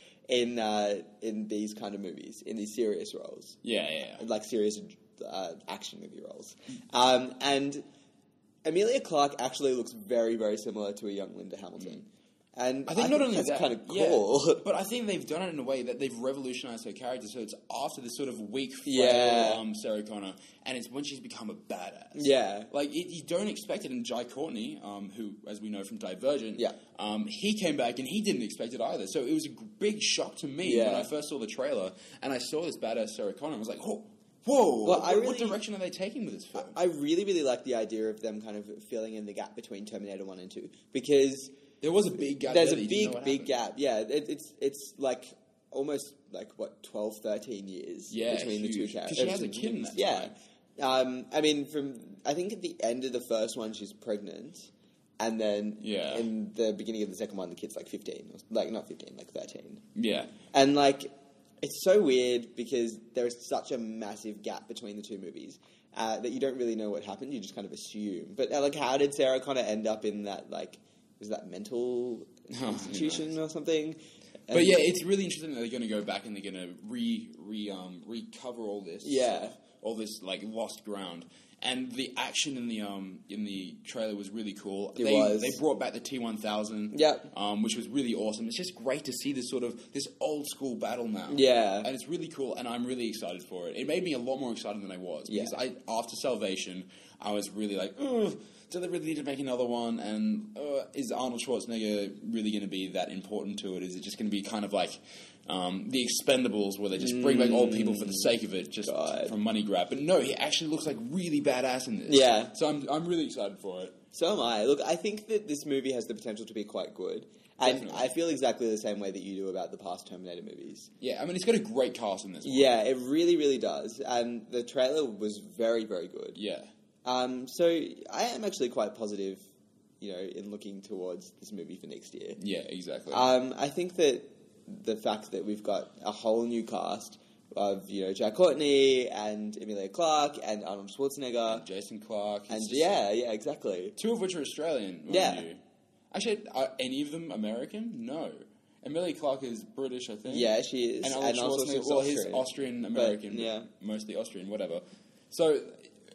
C: in these kind of movies, in these serious roles.
D: Yeah.
C: Like serious action movie roles. And Emilia Clarke actually looks very, very similar to a young Linda Hamilton. And
D: I think not only
C: that's
D: that,
C: kind of cool.
D: but I think they've done it in a way that they've revolutionized her character. So it's after this sort of weak, frail
C: Yeah.
D: Sarah Connor, and it's when she's become a badass.
C: Yeah.
D: Like you don't expect it in Jai Courtney, who, as we know from Divergent,
C: Yeah.
D: he came back and he didn't expect it either. So it was a big shock to me
C: Yeah.
D: when I first saw the trailer and I saw this badass Sarah Connor. I was like, whoa. Well, what direction are they taking with this film?
C: I really, really like the idea of them kind of filling in the gap between Terminator 1 and 2. Because
D: There was a big gap.
C: there's
D: there
C: a
D: that you didn't know what
C: big
D: happened.
C: gap. Yeah, it's like almost like, 12, 13 years between the two
D: huge. 'Cause
C: characters.
D: she has a kid in that
C: Yeah. I mean, I think at the end of the first one, she's pregnant. And then
D: Yeah.
C: in the beginning of the second one, the kid's like 15. Like, not 15, like 13.
D: Yeah.
C: And, like, it's so weird because there is such a massive gap between the two movies that you don't really know what happened. You just kind of assume. But, like, how did Sarah Connor end up in that, like, was that mental institution or something?
D: But yeah, it's really interesting that they're going to go back and they're going to recover all this,
C: Yeah.
D: all this like lost ground. And the action in the trailer was really cool.
C: It was.
D: They brought back the T-1000,
C: Yep.
D: which was really awesome. It's just great to see this old school battle now.
C: Yeah.
D: And it's really cool, and I'm really excited for it. It made me a lot more excited than I was because
C: Yeah.
D: after Salvation, I was really like, ugh. Do they really need to make another one? And is Arnold Schwarzenegger really going to be that important to it? Is it just going to be kind of like the Expendables, where they just bring back old people for the sake of it, just from money grab? But no, he actually looks like really badass in this.
C: Yeah.
D: So I'm really excited for it.
C: So am I. Look, I think that this movie has the potential to be quite good. And
D: Definitely.
C: I feel exactly the same way that you do about the past Terminator movies.
D: Yeah, I mean, it's got a great cast in this one.
C: Yeah, it really, really does. And the trailer was very, very good.
D: Yeah.
C: So I am actually quite positive, in looking towards this movie for next year.
D: Yeah, exactly.
C: I think that the fact that we've got a whole new cast of, Jack Courtney and Emilia Clarke and Arnold Schwarzenegger.
D: Jason Clarke.
C: And yeah, exactly.
D: Two of which are Australian.
C: Yeah.
D: You. Actually, are any of them American? No. Emilia Clarke is British, I think.
C: Yeah, she is.
D: And Arnold
C: also
D: Schwarzenegger,
C: she's
D: well, he's Austrian-American.
C: But, yeah.
D: Mostly Austrian, whatever. So,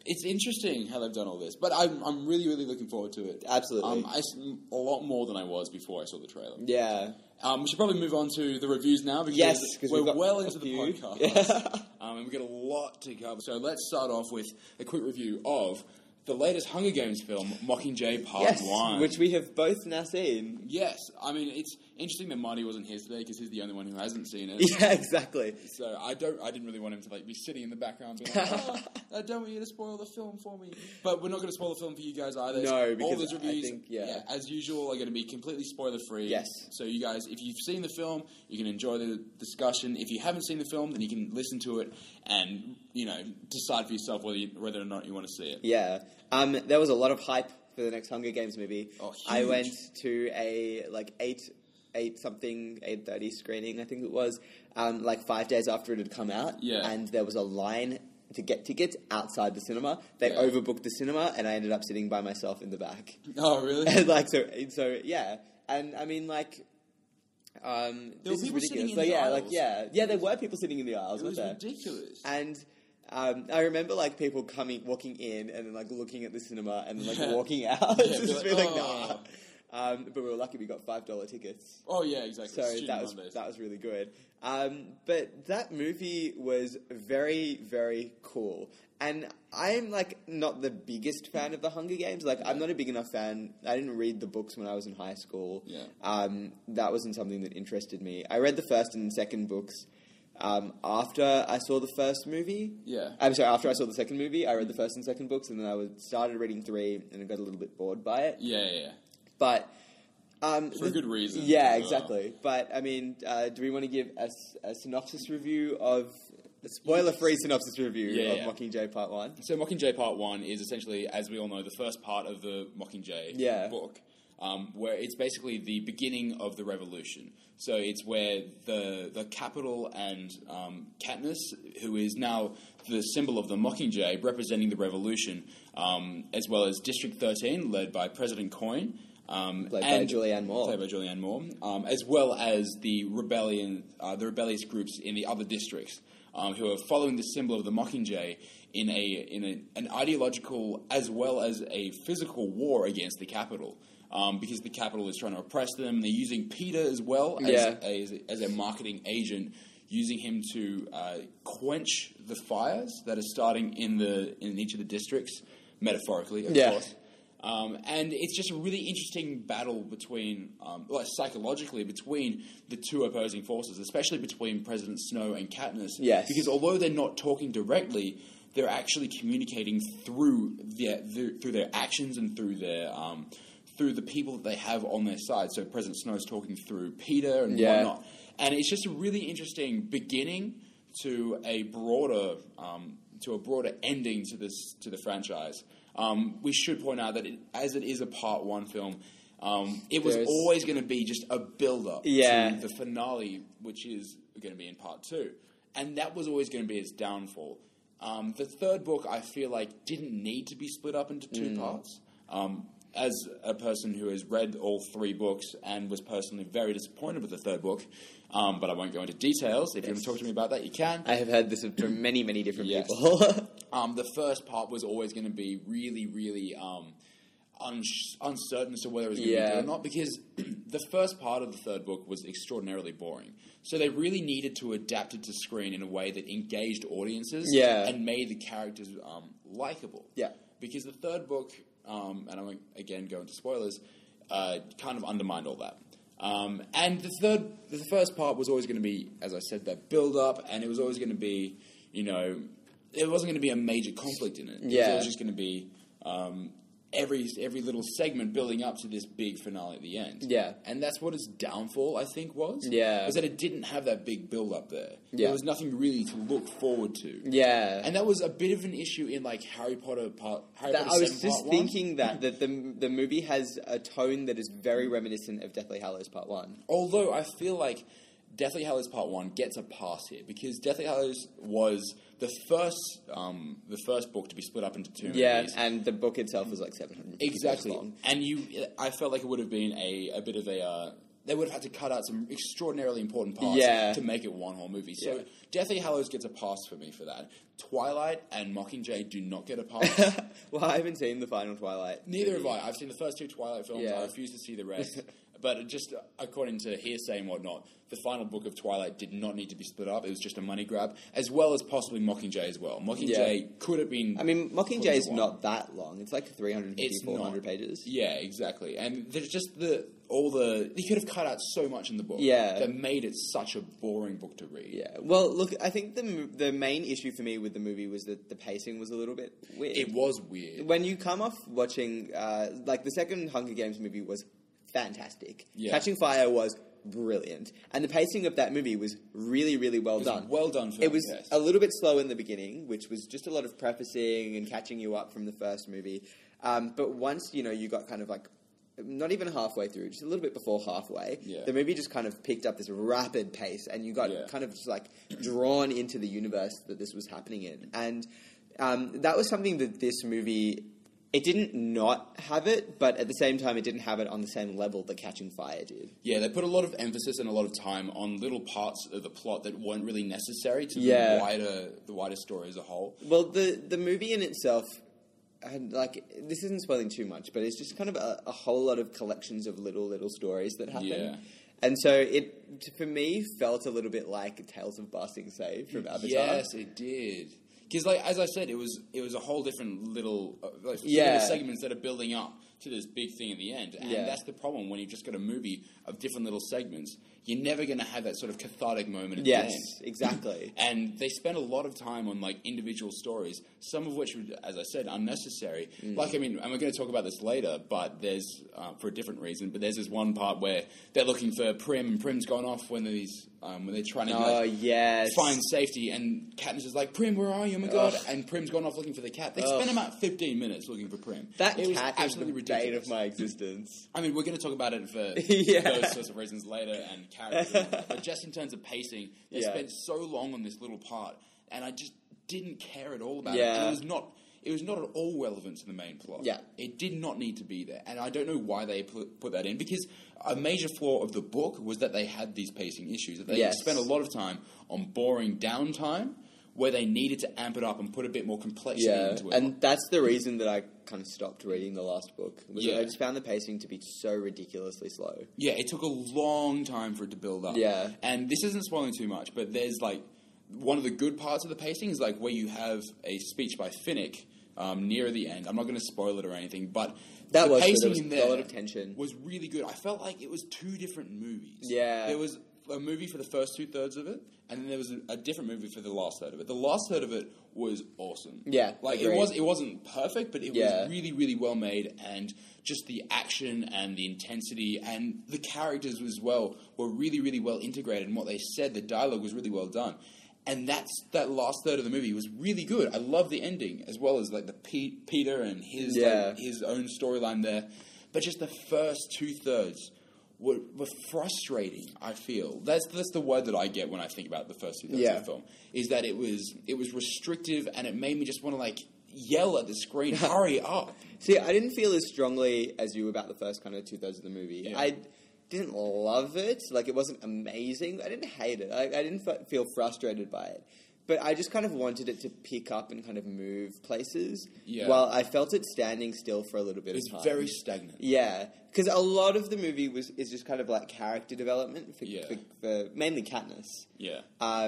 D: It's interesting how they've done all this, but I'm really, really looking forward to it.
C: Absolutely.
D: A lot more than I was before I saw the trailer.
C: Yeah.
D: We should probably move on to the reviews now because
C: Yes,
D: we're
C: we've got
D: well
C: a
D: into the
C: few.
D: podcast. And we've got a lot to cover. So let's start off with a quick review of the latest Hunger Games film, Mockingjay Part
C: Yes,
D: 1.
C: which we have both now seen.
D: Yes, I mean, it's interesting that Marty wasn't here today because he's the only one who hasn't seen it.
C: Yeah, exactly.
D: So I didn't really want him to be sitting in the background being like, I don't want you to spoil the film for me. But we're not going to spoil the film for you guys either.
C: No, because
D: all those reviews,
C: I think, yeah.
D: as usual, are going to be completely spoiler free.
C: Yes.
D: So you guys, if you've seen the film, you can enjoy the discussion. If you haven't seen the film, then you can listen to it and decide for yourself whether or not you want to see it.
C: Yeah. There was a lot of hype for the next Hunger Games movie.
D: Oh, huge.
C: I went to a 8:30 screening, I think it was, 5 days after it had come out.
D: Yeah.
C: And there was a line to get tickets outside the cinema. They overbooked the cinema, and I ended up sitting by myself in the back.
D: Oh, really?
C: And so yeah. And I mean, this is
D: people
C: ridiculous.
D: sitting in
C: So
D: the
C: yeah,
D: aisles.
C: yeah, there were people sitting in the aisles,
D: It was
C: weren't there?
D: ridiculous.
C: And I remember people walking in and then looking at the cinema and then walking out.
D: Yeah,
C: Just
D: be
C: being
D: like,
C: nah. But we were lucky we got $5 tickets.
D: Oh, yeah, exactly.
C: So
D: Student Mondays.
C: that was really good. But that movie was very, very cool. And I'm not the biggest fan of the Hunger Games. I'm not a big enough fan. I didn't read the books when I was in high school.
D: Yeah.
C: That wasn't something that interested me. I read the first and second books after I saw the first movie.
D: Yeah.
C: I'm sorry, after I saw the second movie, I read the first and second books, and then I started reading 3, and I got a little bit bored by it.
D: Yeah.
C: But
D: For a good reason.
C: Yeah,
D: as well.
C: exactly. But I mean, do we want to give a synopsis review of a spoiler-free synopsis review of Mockingjay Part 1?
D: So Mockingjay Part 1 is essentially, as we all know, the first part of the Mockingjay book, where it's basically the beginning of the revolution. So it's where the capital and Katniss, who is now the symbol of the Mockingjay, representing the revolution, as well as District 13, led by President Coin,
C: Played by Julianne Moore.
D: As well as the rebellious groups in the other districts, who are following the symbol of the Mockingjay in an ideological as well as a physical war against the capital. Because the capital is trying to oppress them. They're using Peter as well as a marketing agent, using him to quench the fires that are starting in each of the districts, metaphorically, of course. And it's just a really interesting battle between, psychologically, between the two opposing forces, especially between President Snow and Katniss.
C: Yes.
D: Because although they're not talking directly, they're actually communicating through their actions and through the people that they have on their side. So President Snow's talking through Peter and whatnot. And it's just a really interesting beginning to a broader ending to the franchise. We should point out that as it is a Part 1 film, it was always going to be just a build-up to the finale, which is going to be in Part 2. And that was always going to be its downfall. The third book, I feel like, didn't need to be split up into 2 parts. As a person who has read all 3 books and was personally very disappointed with the third book, but I won't go into details. If you want to talk to me about that, you can.
C: I have heard this from many, many different people.
D: The first part was always going to be really, really uncertain as to whether it was going to be good or not, because the first part of the third book was extraordinarily boring. So they really needed to adapt it to screen in a way that engaged audiences and made the characters likable.
C: Yeah.
D: Because the third book, and I won't again go into spoilers, kind of undermined all that. And the first part was always going to be, as I said, that build up, and it was always going to be, it wasn't going to be a major conflict in it. It was always just going to be every little segment building up to this big finale at the end.
C: Yeah.
D: And that's what its downfall, I think, was.
C: Yeah.
D: Was that it didn't have that big build up there.
C: Yeah.
D: There was nothing really to look forward to.
C: Yeah.
D: And that was a bit of an issue in Harry Potter
C: I was just thinking that the movie has a tone that is very reminiscent of Deathly Hallows Part 1.
D: Although I feel like Deathly Hallows Part 1 gets a pass here, because Deathly Hallows was the first book to be split up into 2 movies.
C: Yeah, and the book itself was 700
D: Exactly.
C: pages long.
D: And I felt like it would have been a bit of they would have had to cut out some extraordinarily important parts
C: Yeah.
D: to make it one whole movie. So
C: Yeah.
D: Deathly Hallows gets a pass for me for that. Twilight and Mockingjay do not get a pass.
C: Well, I haven't seen the final Twilight.
D: Neither
C: movie.
D: have I. I've seen the first two Twilight films.
C: Yeah.
D: I refuse to see the rest. But just according to hearsay and whatnot, the final book of Twilight did not need to be split up. It was just a money grab, as well as possibly Mockingjay as well. Mockingjay could have been...
C: I mean, Mockingjay is
D: one.
C: not that long. It's like 350,
D: It's
C: 400
D: not.
C: pages.
D: Yeah, exactly. And there's just he could have cut out so much in the book
C: Yeah.
D: that made it such a boring book to read.
C: Yeah. Well, look, I think the main issue for me with the movie was that the pacing was a little bit weird.
D: It was weird.
C: When you come off watching, like the second Hunger Games movie was fantastic.
D: Yeah.
C: Catching Fire was brilliant. And the pacing of that movie was really, really well
D: It was
C: done.
D: a well done film,
C: It was
D: yes.
C: a little bit slow in the beginning, which was just a lot of prefacing and catching you up from the first movie. But once, you got kind of like, not even halfway through, just a little bit before halfway,
D: Yeah.
C: the movie just kind of picked up this rapid pace and you got kind of just like drawn into the universe that this was happening in. And that was something that this movie... It didn't not have it, but at the same time, it didn't have it on the same level that Catching Fire did.
D: Yeah, they put a lot of emphasis and a lot of time on little parts of the plot that weren't really necessary to
C: Yeah.
D: the wider story as a whole.
C: Well, the movie in itself, and like this isn't spoiling too much, but it's just kind of a whole lot of collections of little stories that happen.
D: Yeah.
C: And so it, for me, felt a little bit like Tales of Ba Sing Se from Avatar.
D: Yes, it did. Because, like as I said, it was a whole different little
C: Yeah.
D: segments that are building up to this big thing at the end, and
C: Yeah.
D: that's the problem when you've just got a movie of different little segments. You're never going to have that sort of cathartic moment at the
C: Yes,
D: end.
C: exactly.
D: And they spent a lot of time on like individual stories, some of which were, as I said, unnecessary. Like, I mean, and we're going to talk about this later, but there's for a different reason. But there's this one part where they're looking for Prim, and Prim's gone off when they're trying to
C: Oh, yes.
D: find safety, and Katniss is like, "Prim, where are you? Oh my god!" And Prim's gone off looking for the cat. They spent about 15 minutes looking for Prim.
C: That
D: it was
C: cat is
D: absolutely
C: the bane
D: ridiculous.
C: of my existence.
D: I mean, we're going to talk about it for
C: Yeah.
D: those sorts of reasons later and characters. But just in terms of pacing, they
C: Yeah.
D: spent so long on this little part, and I just didn't care at all about
C: Yeah.
D: it. And it was not at all relevant to the main plot.
C: Yeah.
D: It did not need to be there. And I don't know why they put that in, because a major flaw of the book was that they had these pacing issues. That they
C: Yes.
D: spent a lot of time on boring downtime where they needed to amp it up and put a bit more complexity
C: Yeah,
D: into it.
C: and that's the reason that I kind of stopped reading the last book. Was that
D: Yeah.
C: I just found the pacing to be so ridiculously slow.
D: Yeah, it took a long time for it to build up.
C: Yeah.
D: And this isn't spoiling too much, but there's like one of the good parts of the pacing is like where you have a speech by Finnick near the end. I'm not going to spoil it or anything, but
C: That
D: the
C: was good.
D: pacing
C: There was
D: in
C: a
D: there
C: lot of tension.
D: was really good. I felt like it was two different movies.
C: Yeah.
D: There was a movie for the first 2/3 of it, and then there was a different movie for the last third of it. The last third of it was awesome.
C: Yeah,
D: like
C: agreed.
D: it wasn't perfect, but it
C: Yeah.
D: was really, really well made, and just the action and the intensity and the characters as well were really, really well integrated. And what they said, the dialogue was really well done. And that last third of the movie was really good. I love the ending, as well as like the Peter and his his own storyline there. But just the first 2/3 were frustrating. I feel that's the word that I get when I think about the first 2/3 of the film. Is that it was restrictive, and it made me just want to like yell at the screen, "Hurry up!"
C: See, I didn't feel as strongly as you about the first kind of 2/3 of the movie.
D: Yeah.
C: I didn't love it. Like, it wasn't amazing. I didn't hate it. I didn't feel frustrated by it. But I just kind of wanted it to pick up and kind of move places.
D: Yeah.
C: While I felt it standing still for a little bit
D: It
C: of time.
D: was very stagnant.
C: Yeah, because a lot of the movie is just kind of like character development for mainly Katniss.
D: Yeah.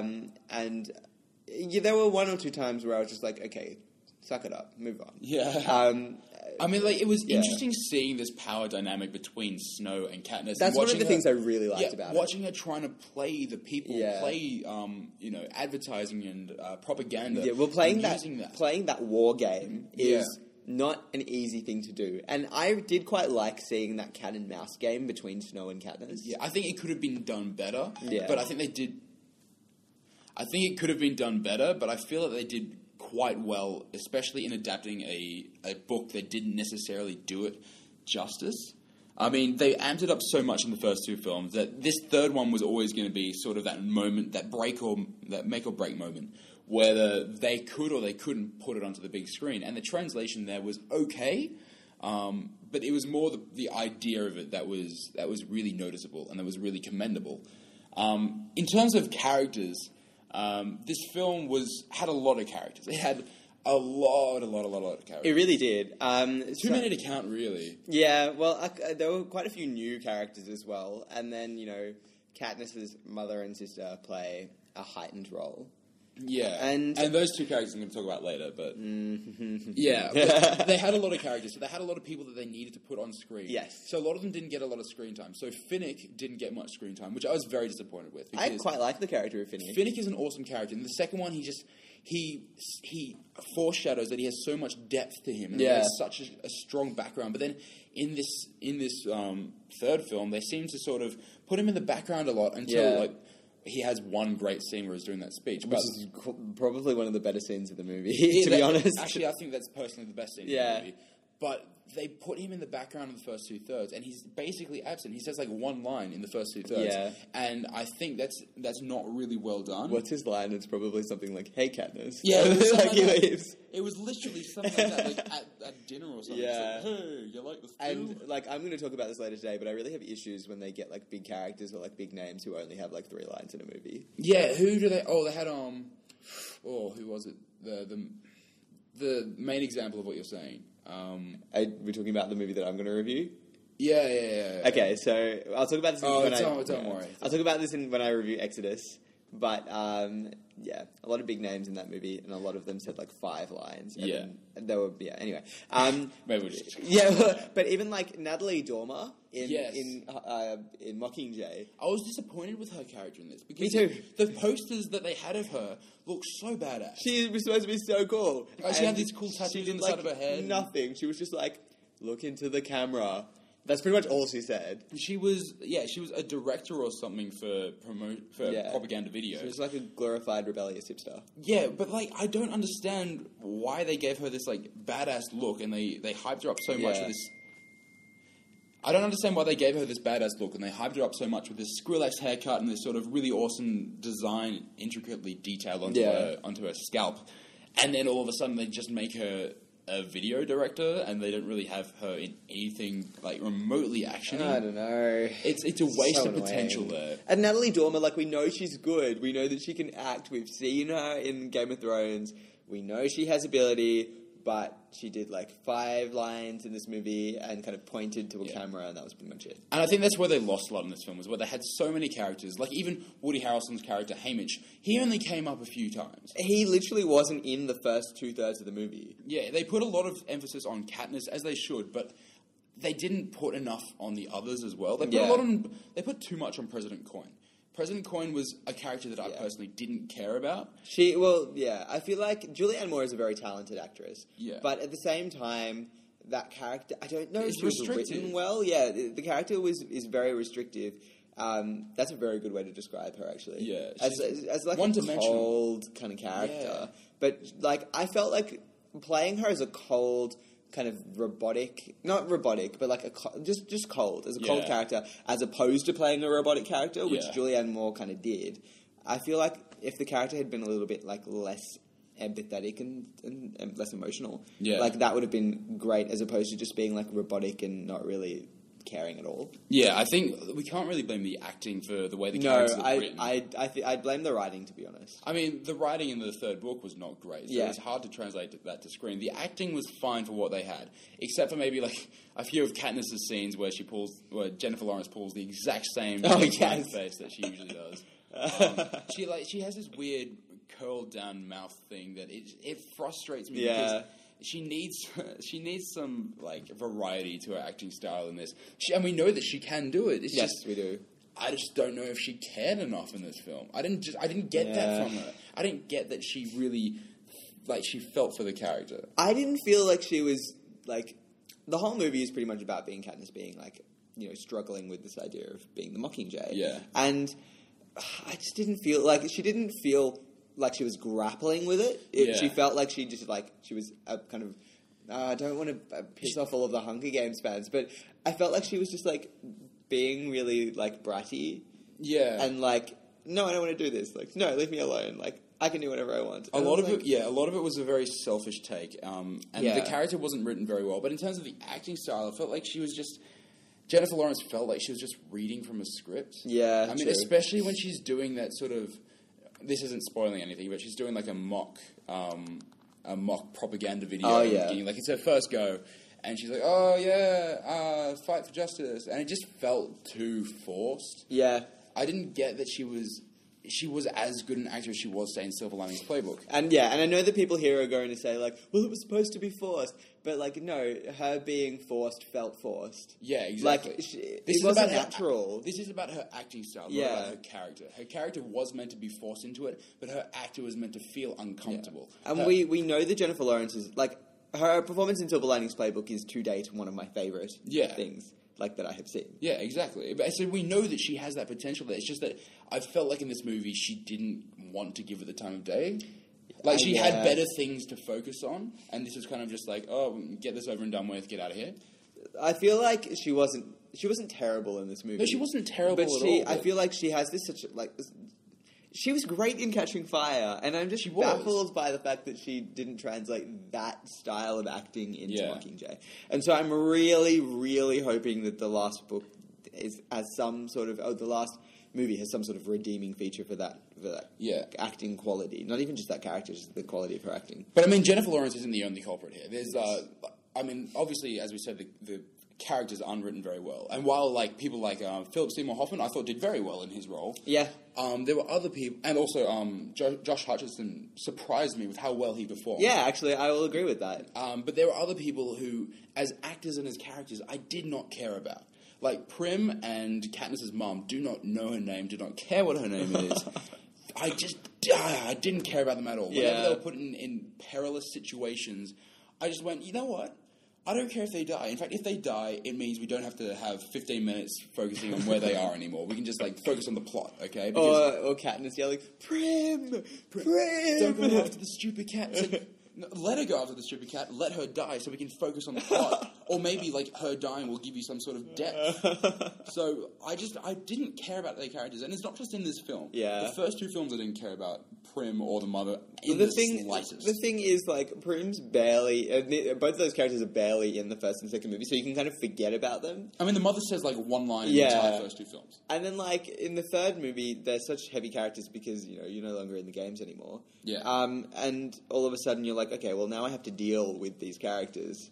C: And there were one or two times where I was just like, okay, suck it up, move on.
D: Yeah. I mean, like, it was
C: Yeah.
D: interesting seeing this power dynamic between Snow and Katniss.
C: That's one of the things I really liked about it.
D: Watching her trying to play the people,
C: Yeah.
D: play, advertising and propaganda.
C: Yeah, well, playing
D: and
C: that
D: using that.
C: playing that war game is
D: Yeah.
C: not an easy thing to do, and I did quite like seeing that cat and mouse game between Snow and Katniss.
D: Yeah, I think it could have been done better.
C: Yeah.
D: But I think they did. I think it could have been done better, but I feel that they did quite well, especially in adapting a book that didn't necessarily do it justice. I mean, they amped it up so much in the first two films that this third one was always going to be sort of that moment, that make or break moment, where they could or they couldn't put it onto the big screen. And the translation there was okay, but it was more the idea of it that was really noticeable and that was really commendable. In terms of characters, this film had a lot of characters. It had a lot of characters.
C: It really did.
D: Too many to count, really.
C: Yeah, well, there were quite a few new characters as well, and then, Katniss's mother and sister play a heightened role.
D: Yeah,
C: and
D: those two characters I'm going to talk about later, but yeah, but they had a lot of characters, so they had a lot of people that they needed to put on screen.
C: Yes.
D: So a lot of them didn't get a lot of screen time. So Finnick didn't get much screen time, which I was very disappointed with.
C: I quite like the character of Finnick.
D: Finnick is an awesome character. In the second one, he foreshadows that he has so much depth to him, and he has such a strong background. But then in this third film, they seem to sort of put him in the background a lot until he has one great scene where he's doing that speech.
C: Which is probably one of the better scenes of the movie, to be honest.
D: Actually, I think that's personally the best scene of the movie. But they put him in the background in the first two-thirds, and he's basically absent. He says, one line in the first two-thirds. Yeah. And I think that's not really well done.
C: What's his line? It's probably something like, "Hey, Katniss."
D: Yeah.
C: He leaves.
D: It was literally something like that, at dinner or something.
C: Yeah.
D: It's like, "Hey, you like the stew?"
C: And, I'm going to talk about this later today, but I really have issues when they get, big characters or, big names who only have, 3 lines in a movie.
D: Yeah, who do they... Oh, they had, who was it? The main example of what you're saying.
C: We're talking about the movie that I'm going to review?
D: Yeah.
C: Okay, so I'll talk about this
D: don't worry.
C: I'll talk about this when I review Exodus. But, a lot of big names in that movie, and a lot of them said, 5 lines. And they were, anyway.
D: Maybe we just...
C: Yeah, but even, Natalie Dormer in Mockingjay.
D: I was disappointed with her character in this. Because
C: Me too.
D: The posters that they had of her looked so badass.
C: She was supposed to be so cool.
D: She had these cool tattoos on the side of her head.
C: Nothing. She was just look into the camera. That's pretty much all she said.
D: She was a director or something for propaganda videos.
C: She was like a glorified rebellious hipster.
D: Yeah, but I don't understand why they gave her this badass look and they hyped her up so much with this. I don't understand why they gave her this badass look and they hyped her up so much with this Skrillex haircut and this sort of really awesome design, intricately detailed onto her scalp, and then all of a sudden they just make her a video director, and they don't really have her in anything remotely actiony.
C: I don't know.
D: It's a waste of potential there.
C: And Natalie Dormer, we know she's good. We know that she can act. We've seen her in Game of Thrones. We know she has ability, but she did 5 lines in this movie and kind of pointed to a camera, and that was pretty much it.
D: And I think that's where they lost a lot in this film, was where they had so many characters. Even Woody Harrelson's character, Haymitch, he only came up a few times.
C: He literally wasn't in the first 2/3 of the movie.
D: Yeah, they put a lot of emphasis on Katniss, as they should, but they didn't put enough on the others as well. They put they put too much on President Coin. President Coin was a character that I personally didn't care about.
C: I feel like Julianne Moore is a very talented actress.
D: Yeah.
C: But at the same time, that character, I don't know if
D: It's
C: it was
D: restrictive.
C: written well. Yeah, the character is very restrictive. That's a very good way to describe her, actually.
D: Yeah.
C: As a cold kind of character.
D: Yeah.
C: But, I felt like playing her as a cold, kind of robotic, not robotic, but just cold, as a cold character, as opposed to playing a robotic character, which Julianne Moore kind of did. I feel like if the character had been a little bit less empathetic and less emotional, that would have been great, as opposed to just being robotic and not really caring at all.
D: Yeah, I think we can't really blame the acting for the way the characters are written.
C: I'd blame the writing, to be honest.
D: I mean, the writing in the third book was not great, so it's hard to translate that to screen. The acting was fine for what they had, except for maybe a few of Katniss's scenes where Jennifer Lawrence pulls the exact same face that she usually does. She has this weird curled down mouth thing that it frustrates me because she needs some variety to her acting style in this. And we know that she can do it.
C: Yes, we do.
D: I just don't know if she cared enough in this film. I didn't get that from her. I didn't get that she really she felt for the character.
C: I didn't feel like she was the whole movie is pretty much about Katniss being struggling with this idea of being the Mockingjay.
D: Yeah.
C: And I just didn't feel she didn't feel like she was grappling with it. She felt like she just she was a kind of I don't want to piss off all of the Hunger Games fans, but I felt like she was just being really bratty.
D: Yeah.
C: And no, I don't want to do this. No, leave me alone. I can do whatever I want.
D: A lot of it was a very selfish take, and
C: Yeah.
D: the character wasn't written very well. But in terms of the acting style, I felt like Jennifer Lawrence felt like she was just reading from a script.
C: Yeah,
D: I mean,
C: true.
D: especially when she's doing that sort of. This isn't spoiling anything, but she's doing like a mock propaganda video.
C: Oh,
D: at the
C: yeah.
D: beginning. Like it's her first go, and she's like, "Oh yeah, fight for justice," and it just felt too forced.
C: Yeah.
D: I didn't get that she was as good an actor as she was, say, in Silver Linings Playbook.
C: And I know that people here are going to say, like, well, it was supposed to be forced. But, like, no, her being forced felt forced.
D: Yeah, exactly.
C: Like, it wasn't natural.
D: This is about her acting style, not
C: Yeah.
D: about her character. Her character was meant to be forced into it, but her actor was meant to feel uncomfortable.
C: And we know that Jennifer Lawrence is, like, her performance in Silver Linings Playbook is, to date, one of my favourite things, like, that I have seen.
D: Yeah, exactly. But so we know that she has that potential there. It's just that I felt like in this movie she didn't want to give it the time of day. Like, she had better things to focus on, and this was kind of just like, oh, get this over and done with, get out of here.
C: I feel like she wasn't terrible in this movie.
D: No, she wasn't terrible
C: but
D: at all.
C: I feel like she has this she was great in Catching Fire, and I'm just baffled by the fact that she didn't translate that style of acting into Mockingjay. And so I'm really, really hoping that the last book the last movie has some sort of redeeming feature for that acting quality. Not even just that character, just the quality of her acting.
D: But I mean, Jennifer Lawrence isn't the only culprit here. There's, I mean, obviously, as we said, the characters are unwritten very well. And while like people like Philip Seymour Hoffman, I thought did very well in his role.
C: Yeah.
D: There were other people, and also Josh Hutcherson surprised me with how well he performed.
C: Yeah, actually, I will agree with that.
D: But there were other people who, as actors and as characters, I did not care about. Like Prim and Katniss's mum, do not know her name, do not care what her name is. I didn't care about them at all. Whenever they were put in perilous situations, I just went, you know what? I don't care if they die. In fact, if they die, it means we don't have to have 15 minutes focusing on where they are anymore. We can just like focus on the plot, okay?
C: Or Katniss yelling, Prim!
D: Don't go after the stupid cat. It's like, no, let her go after the stupid cat. Let her die so we can focus on the plot. Or maybe like her dying will give you some sort of depth. So I didn't care about their characters, and it's not just in this film.
C: Yeah.
D: The first two films I didn't care about Prim or the mother slightest.
C: The thing is, like, Prim's barely... both of those characters are barely in the first and second movie, so you can kind of forget about them.
D: I mean, the mother says, like, one line in the entire first two films.
C: And then, like, in the third movie, they're such heavy characters because, you're no longer in the games anymore.
D: Yeah.
C: And all of a sudden you're like, okay, well, now I have to deal with these characters.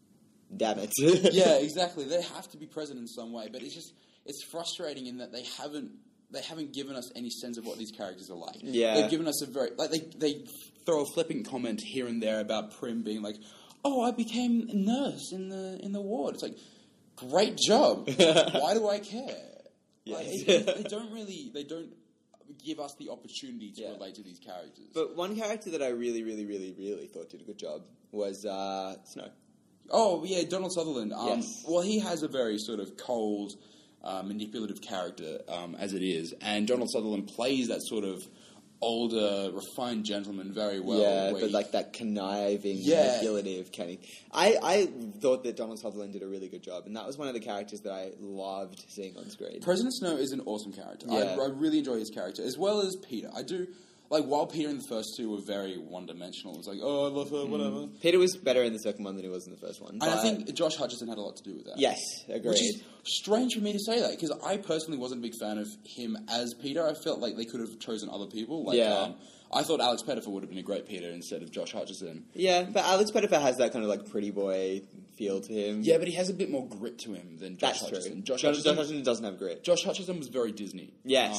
C: Damn it.
D: Yeah, exactly. They have to be present in some way, but it's frustrating in that they haven't given us any sense of what these characters are like.
C: Yeah.
D: They've given us a very... Like, they throw a flippant comment here and there about Prim being like, oh, I became a nurse in the ward. It's like, great job. Why do I care?
C: Yes.
D: Like, they don't give us the opportunity to relate to these characters.
C: But one character that I really, really, really, really thought did a good job was Snow.
D: Oh, yeah, Donald Sutherland.
C: Yes.
D: Well, he has a very sort of cold, manipulative character, as it is. And Donald Sutherland plays that sort of older, refined gentleman very well.
C: Yeah, but like that conniving, manipulative kind of... I thought that Donald Sutherland did a really good job, and that was one of the characters that I loved seeing on screen.
D: President Snow is an awesome character.
C: Yeah.
D: I really enjoy his character, as well as Peter. I do... Like, while Peter in the first two were very one-dimensional, it's like, oh, I love her, whatever.
C: Peter was better in the second one than he was in the first one.
D: And I think Josh Hutcherson had a lot to do with that.
C: Yes, agreed.
D: Which is strange for me to say that, because I personally wasn't a big fan of him as Peter. I felt like they could have chosen other people. Like, I thought Alex Pettyfer would have been a great Peter instead of Josh Hutcherson.
C: Yeah, but Alex Pettyfer has that kind of, like, pretty boy feel to him.
D: Yeah, but he has a bit more grit to him than Josh Hutcherson.
C: True. Josh Hutcherson doesn't have grit.
D: Josh Hutcherson was very Disney.
C: Yes.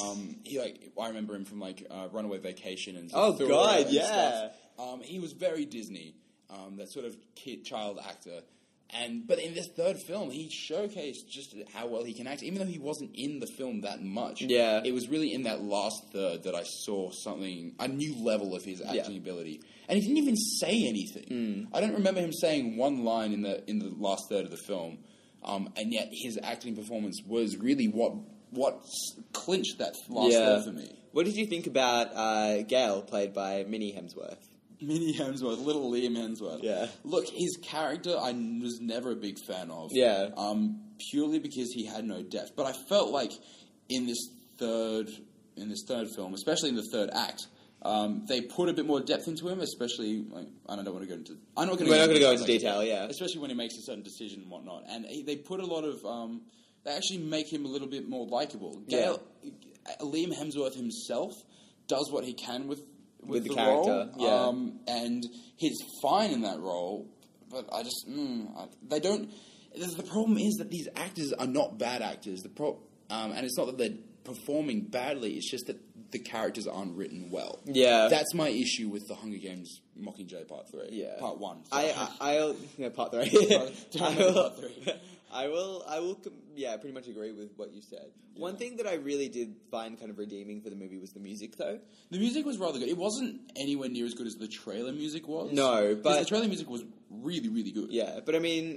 D: I remember him from, like, Runaway Vacation and
C: Oh, God, yeah.
D: Stuff. He was very Disney, that sort of child actor. But in this third film, he showcased just how well he can act, even though he wasn't in the film that much.
C: Yeah.
D: It was really in that last third that I saw a new level of his acting ability. And he didn't even say anything. I don't remember him saying one line in the last third of the film, and yet his acting performance was really what clinched that last third for me.
C: What did you think about Gale, played by Minnie Hemsworth?
D: Minnie Hemsworth, little Liam Hemsworth.
C: Yeah.
D: Look, his character I was never a big fan of.
C: Yeah.
D: Purely because he had no depth. But I felt like in this third film, especially in the third act, They put a bit more depth into him, especially. Like, I don't want to go into. I'm not going to.
C: We're not going to go into
D: like,
C: detail, yeah.
D: Especially when he makes a certain decision and whatnot, and they put a lot of. They actually make him a little bit more likable. Liam Hemsworth himself does what he can with the
C: character,
D: role, and he's fine in that role. But I just they don't. The problem is that these actors are not bad actors. And it's not that they're performing badly. It's just that the characters aren't written well.
C: Yeah,
D: that's my issue with the Hunger Games Mockingjay Part 3.
C: Yeah,
D: Part 1.
C: I'll Part 3.
D: Part 3.
C: I will, pretty much agree with what you said. Yeah. One thing that I really did find kind of redeeming for the movie was the music, though.
D: The music was rather good. It wasn't anywhere near as good as the trailer music was.
C: No, but
D: the trailer music was really, really good.
C: Yeah, but I mean,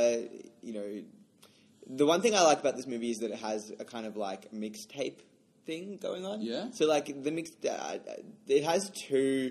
C: the one thing I like about this movie is that it has a kind of like mixtape thing going on.
D: Yeah.
C: So like it has two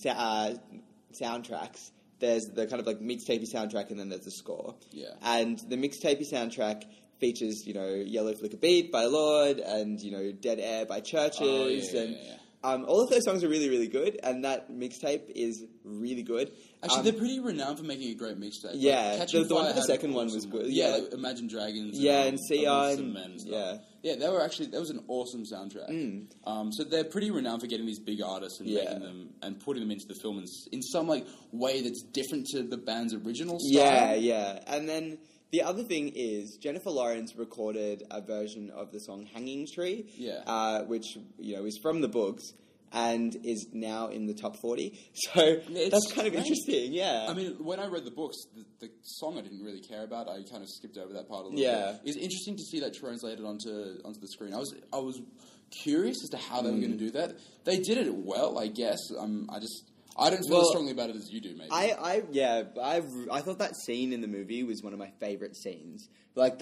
C: soundtracks. There's the kind of like mixtapey soundtrack, and then there's the score.
D: Yeah.
C: And the mixtapey soundtrack features, Yellow Flicker Beat by Lorde, and Dead Air by Churches, all of those songs are really, really good, and that mixtape is really good.
D: Actually, they're pretty renowned for making a great mixtape.
C: Yeah, like, the one for the second one was good.
D: Yeah, like Imagine Dragons.
C: And Sion.
D: Yeah, that was an awesome soundtrack. So they're pretty renowned for getting these big artists and making them and putting them into the film in some like way that's different to the band's original style.
C: Yeah. And then the other thing is Jennifer Lawrence recorded a version of the song "Hanging Tree," which is from the books and is now in the top 40. So that's kind of interesting. Yeah.
D: I mean, when I read the books, the song I didn't really care about. I kind of skipped over that part a little bit. It's interesting to see that translated onto the screen. I was curious as to how they were going to do that. They did it well, I guess. I don't feel as strongly about it as you do, maybe.
C: I thought that scene in the movie was one of my favourite scenes. Like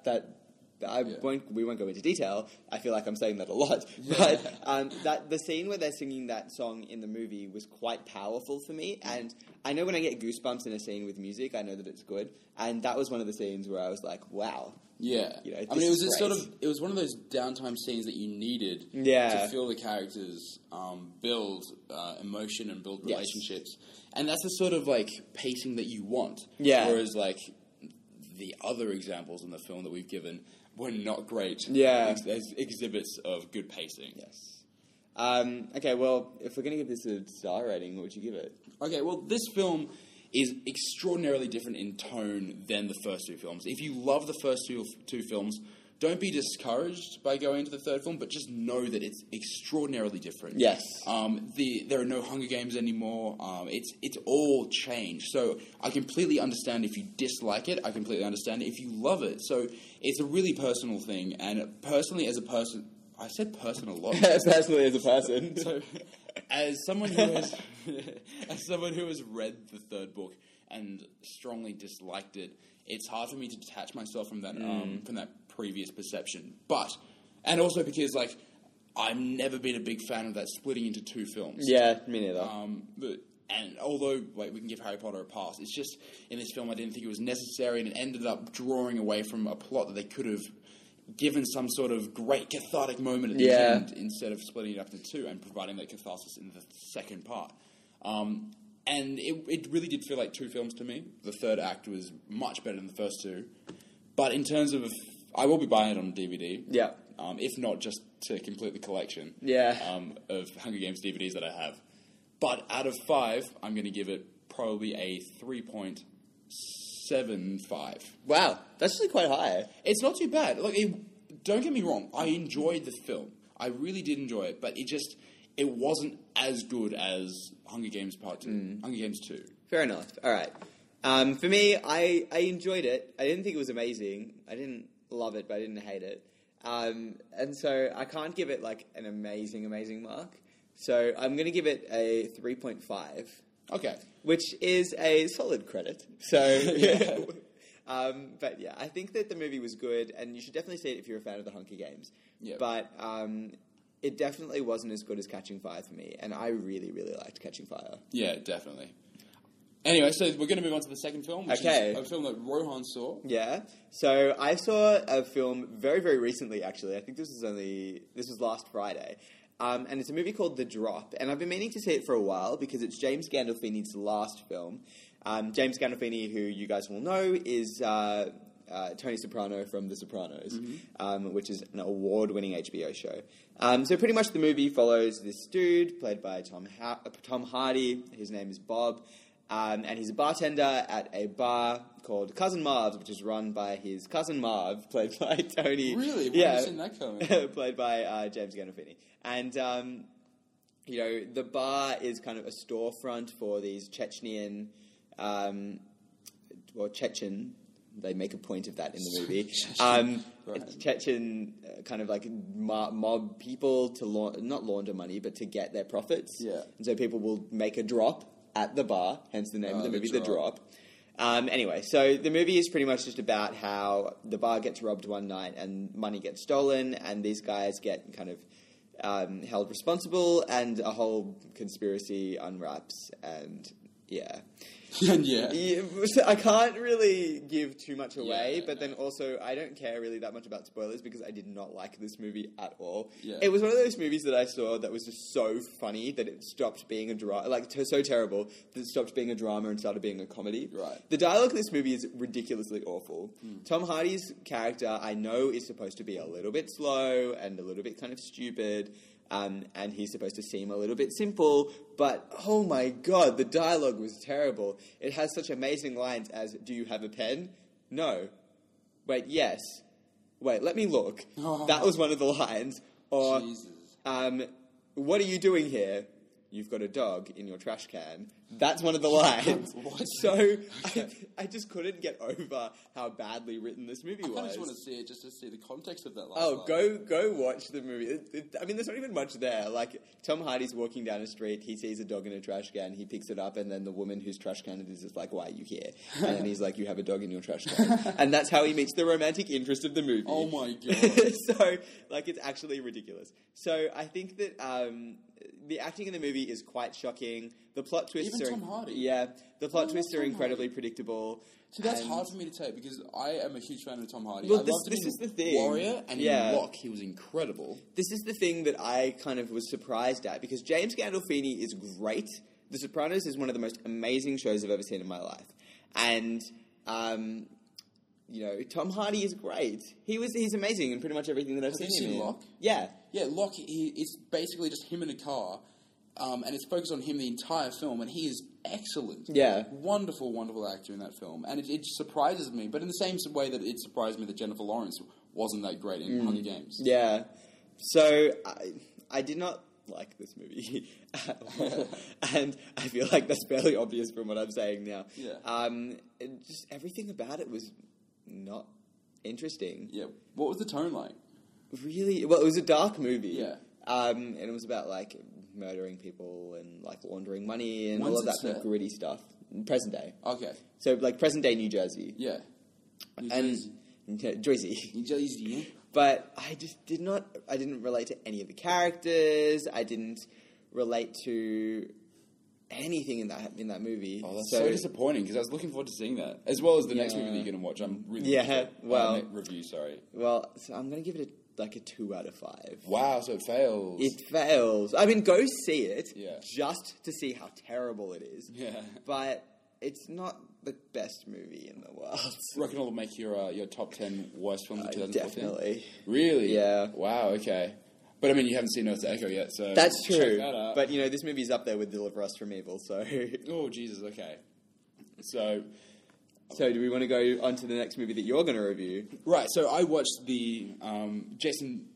C: we won't go into detail. I feel like I'm saying that a lot. But the scene where they're singing that song in the movie was quite powerful for me. And I know when I get goosebumps in a scene with music, I know that it's good. And that was one of the scenes where I was like, wow.
D: Yeah. I mean, it was one of those downtime scenes that you needed to feel the characters build emotion and build relationships. And that's the sort of like pacing that you want.
C: Yeah.
D: Whereas like the other examples in the film that we've given were not great exhibits of good pacing.
C: Yes. Okay, well, if we're going to give this a star rating, what would you give it?
D: Okay, well, this film is extraordinarily different in tone than the first two films. If you love the first two films, don't be discouraged by going into the third film, but just know that it's extraordinarily different.
C: Yes.
D: There are no Hunger Games anymore. It's all changed. So I completely understand if you dislike it. I completely understand if you love it. So it's a really personal thing. And personally, as a person... I said person a lot.
C: Personally, as a person.
D: So, as someone who has read the third book and strongly disliked it, it's hard for me to detach myself from that previous perception. And also because like I've never been a big fan of that splitting into two films.
C: Yeah, me neither.
D: And although like we can give Harry Potter a pass, it's just in this film I didn't think it was necessary, and it ended up drawing away from a plot that they could have given some sort of great cathartic moment at the end instead of splitting it up into two and providing that catharsis in the second part. And it really did feel like two films to me. The third act was much better than the first two. But in terms of... I will be buying it on DVD.
C: Yeah.
D: If not, just to complete the collection of Hunger Games DVDs that I have. But out of 5, I'm going to give it probably a 3.75.
C: Wow, that's actually quite high.
D: It's not too bad. Like, don't get me wrong. I enjoyed the film. I really did enjoy it, but it wasn't as good as Hunger Games Part 2. Hunger Games 2.
C: Fair enough. All right. For me, I enjoyed it. I didn't think it was amazing. I didn't love it, but I didn't hate it. And so I can't give it like an amazing mark. So I'm going to give it a 3.5.
D: Okay.
C: Which is a solid credit. So, but yeah, I think that the movie was good, and you should definitely see it if you're a fan of the Hunger Games.
D: Yeah.
C: But it definitely wasn't as good as Catching Fire for me, and I really, really liked Catching Fire.
D: Yeah, definitely. Anyway, so we're going to move on to the second film, which is a film that Rohan saw.
C: Yeah. So I saw a film very, very recently, actually. I think this was last Friday. And it's a movie called The Drop. And I've been meaning to see it for a while because it's James Gandolfini's last film. James Gandolfini, who you guys will know, is Tony Soprano from The Sopranos, which is an award-winning HBO show. So pretty much the movie follows this dude, played by Tom Hardy. His name is Bob. And he's a bartender at a bar called Cousin Marv's, which is run by his cousin Marv, played by Tony.
D: Really? When have you seen that coming?
C: Played by James Gandolfini. And, you know, the bar is kind of a storefront for these Chechenian, Chechen, they make a point of that in the movie.
D: Right.
C: Chechen kind of like mob people to not launder money, but to get their profits.
D: Yeah.
C: And so people will make a drop at the bar, hence the name of the movie, The Drop. Anyway, so the movie is pretty much just about how the bar gets robbed one night and money gets stolen, and these guys get kind of held responsible, and a whole conspiracy unwraps, and yeah.
D: Yeah.
C: So I can't really give too much away,
D: Yeah,
C: but then also I don't care really that much about spoilers because I did not like this movie at all.
D: Yeah.
C: It was one of those movies that I saw that was just so funny that it stopped being a drama, so terrible that it stopped being a drama and started being a comedy.
D: Right.
C: The dialogue in this movie is ridiculously awful. Tom Hardy's character, I know, is supposed to be a little bit slow and a little bit kind of stupid. And he's supposed to seem a little bit simple, but oh my god, the dialogue was terrible. It has such amazing lines as, "Do you have a pen?" "No." "Wait, yes." "Wait, let me look."
D: Oh.
C: That was one of the lines. Or,
D: Jesus.
C: "What are you doing here?" "You've got a dog in your trash can." That's one of the lines.
D: What?
C: So I just couldn't get over how badly written this movie was.
D: I just want to see it just to see the context of that last
C: Oh,
D: line.
C: go watch the movie. I mean, there's not even much there. Like, Tom Hardy's walking down a street, he sees a dog in a trash can, he picks it up, and then the woman whose trash can it is like, "Why are you here?" And then he's like, "You have a dog in your trash can." And that's how he meets the romantic interest of the movie.
D: Oh my god.
C: So, like, it's actually ridiculous. So, I think that the acting in the movie is quite shocking. The plot twists
D: Even
C: are...
D: Tom Hardy?
C: Yeah. The plot twists are
D: Tom
C: incredibly predictable.
D: So that's
C: and-
D: hard for me to take because I am a huge fan of Tom Hardy.
C: Well,
D: I
C: this-
D: loved him
C: this
D: in
C: is the thing.
D: Warrior, and
C: Yeah.
D: in Lock, he was incredible.
C: This is the thing that I kind of was surprised at, because James Gandolfini is great. The Sopranos is one of the most amazing shows I've ever seen in my life. And, you know, Tom Hardy is great. He's amazing in pretty much everything that I've
D: Have
C: seen
D: you
C: him
D: seen
C: in.
D: Lock?
C: Yeah.
D: Yeah, Lock, it's basically just him in a car, and it's focused on him the entire film, and he is excellent.
C: Yeah.
D: Wonderful, wonderful actor in that film. And it surprises me, but in the same way that it surprised me that Jennifer Lawrence wasn't that great in Hunger Games.
C: Yeah. So, I did not like this movie at all. And I feel like that's fairly obvious from what I'm saying now.
D: Yeah.
C: Just everything about it was not interesting.
D: Yeah. What was the tone like?
C: Really? Well, it was a dark movie.
D: Yeah.
C: And it was about, like, murdering people and, like, laundering money and
D: When's
C: all of
D: it
C: that kind of
D: set?
C: gritty stuff. Present day.
D: Okay.
C: So, like, present day New Jersey.
D: Yeah.
C: And Jersey.
D: New Jersey, yeah.
C: But I just I didn't relate to any of the characters. I didn't relate to anything in that movie.
D: Oh, that's so disappointing because I was looking forward to seeing that, as well as the next movie that you're going to watch. I'm really review. Sorry.
C: Well, so I'm going to give it a 2 out of 5.
D: Wow, so it fails.
C: It fails. I mean, go see it
D: Yeah.
C: just to see how terrible it is.
D: Yeah.
C: But it's not the best movie in the world.
D: Reckon it'll make your top 10 worst films of 2014?
C: Definitely.
D: Really?
C: Yeah.
D: Wow. Okay. But I mean, you haven't seen Earth to Echo yet, so
C: That's
D: check
C: true.
D: that out.
C: But, you know, this movie's up there with Deliver Us from Evil, so...
D: Oh Jesus. Okay. So
C: So do we want to go on to the next movie that you're going to review?
D: right. So I watched the Jason.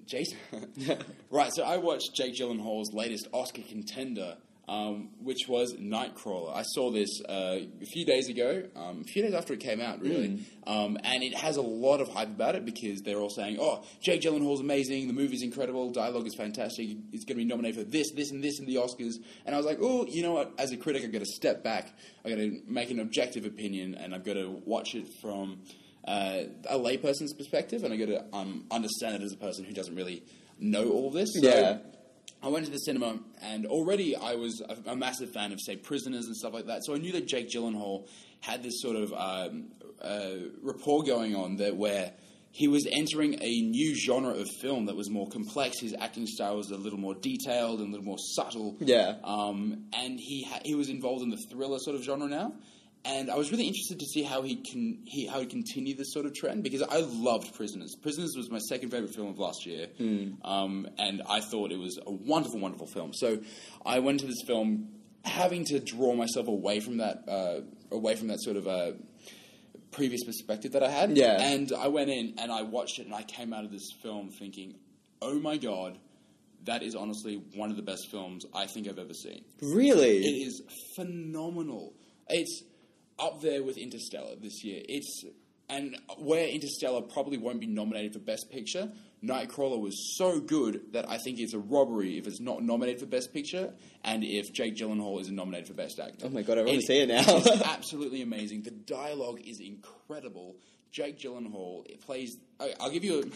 D: Right. So I watched Jake Gyllenhaal's latest Oscar contender. Which was Nightcrawler. I saw this a few days ago, a few days after it came out, really. And it has a lot of hype about it because they're all saying, "Oh, Jake Gyllenhaal's amazing, the movie's incredible, dialogue is fantastic, it's going to be nominated for this, this, and this in the Oscars." And I was like, "Oh, you know what? As a critic, I've got to step back. I've got to make an objective opinion, and I've got to watch it from a layperson's perspective, and I've got to understand it as a person who doesn't really know all this." So,
C: Yeah.
D: I went to the cinema, and already I was a massive fan of, say, Prisoners and stuff like that. So I knew that Jake Gyllenhaal had this sort of rapport going on where he was entering a new genre of film that was more complex. His acting style was a little more detailed and a little more subtle.
C: Yeah.
D: And he was involved in the thriller sort of genre now. And I was really interested to see how he continue this sort of trend, because I loved Prisoners. Prisoners was my second favorite film of last year, and I thought it was a wonderful, wonderful film. So I went to this film having to draw myself away from that sort of previous perspective that I had.
C: Yeah.
D: And I went in and I watched it, and I came out of this film thinking, oh my God, that is honestly one of the best films I think I've ever seen.
C: Really?
D: It is phenomenal. It's up there with Interstellar this year. And where Interstellar probably won't be nominated for Best Picture, Nightcrawler was so good that I think it's a robbery if it's not nominated for Best Picture, and if Jake Gyllenhaal isn't nominated for Best Actor.
C: Oh my God, I want to see it now.
D: It's absolutely amazing. The dialogue is incredible. Jake Gyllenhaal plays. I'll give you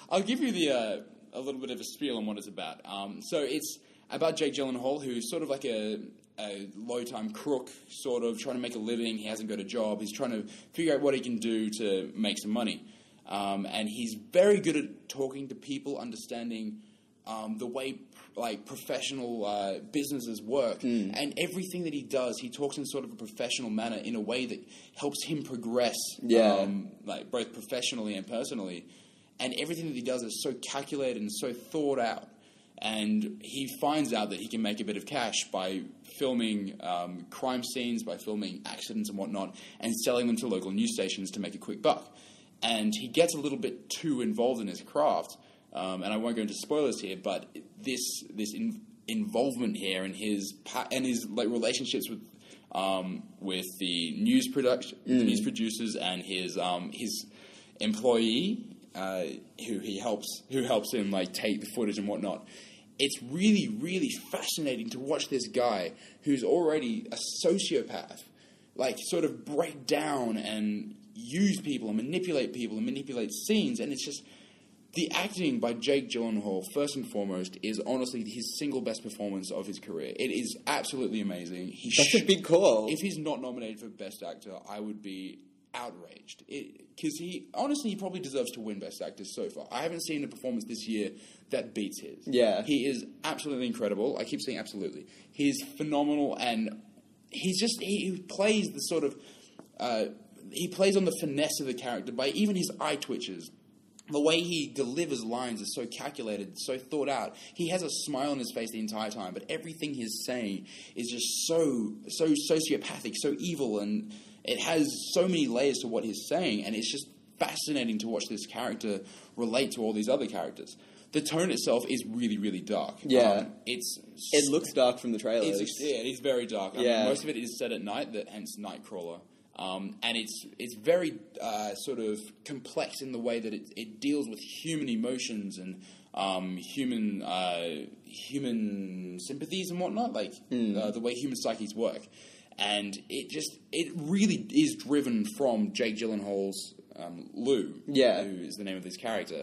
D: a little bit of a spiel on what it's about. So it's about Jake Gyllenhaal, who's sort of like a low-time crook, sort of trying to make a living. He hasn't got a job. He's trying to figure out what he can do to make some money. And he's very good at talking to people, understanding the way professional businesses work. And everything that he does, he talks in sort of a professional manner in a way that helps him progress, both professionally and personally. And everything that he does is so calculated and so thought out. And he finds out that he can make a bit of cash by filming crime scenes, by filming accidents and whatnot, and selling them to local news stations to make a quick buck. And he gets a little bit too involved in his craft, and I won't go into spoilers here, but this involvement here and his relationships with the news producers and his employee, who helps him take the footage and whatnot. It's really, really fascinating to watch this guy who's already a sociopath, sort of break down and use people and manipulate scenes. And it's just, the acting by Jake Gyllenhaal, first and foremost, is honestly his single best performance of his career. It is absolutely amazing.
C: That's a big call.
D: If he's not nominated for Best Actor, I would be outraged, because he probably deserves to win Best Actor so far. I haven't seen a performance this year that beats his.
C: Yeah,
D: he is absolutely incredible. I keep saying absolutely. He's phenomenal, and he plays the sort of he plays on the finesse of the character by even his eye twitches. The way he delivers lines is so calculated, so thought out. He has a smile on his face the entire time, but everything he's saying is just so sociopathic, so evil, and it has so many layers to what he's saying, and it's just fascinating to watch this character relate to all these other characters. The tone itself is really, really dark.
C: Yeah.
D: It
C: looks dark from the trailers.
D: It is very dark. Most of it is set at night, hence Nightcrawler. And it's very sort of complex in the way that it deals with human emotions and human sympathies and whatnot, the way human psyches work. And it really is driven from Jake Gyllenhaal's Lou, who is the name of this character.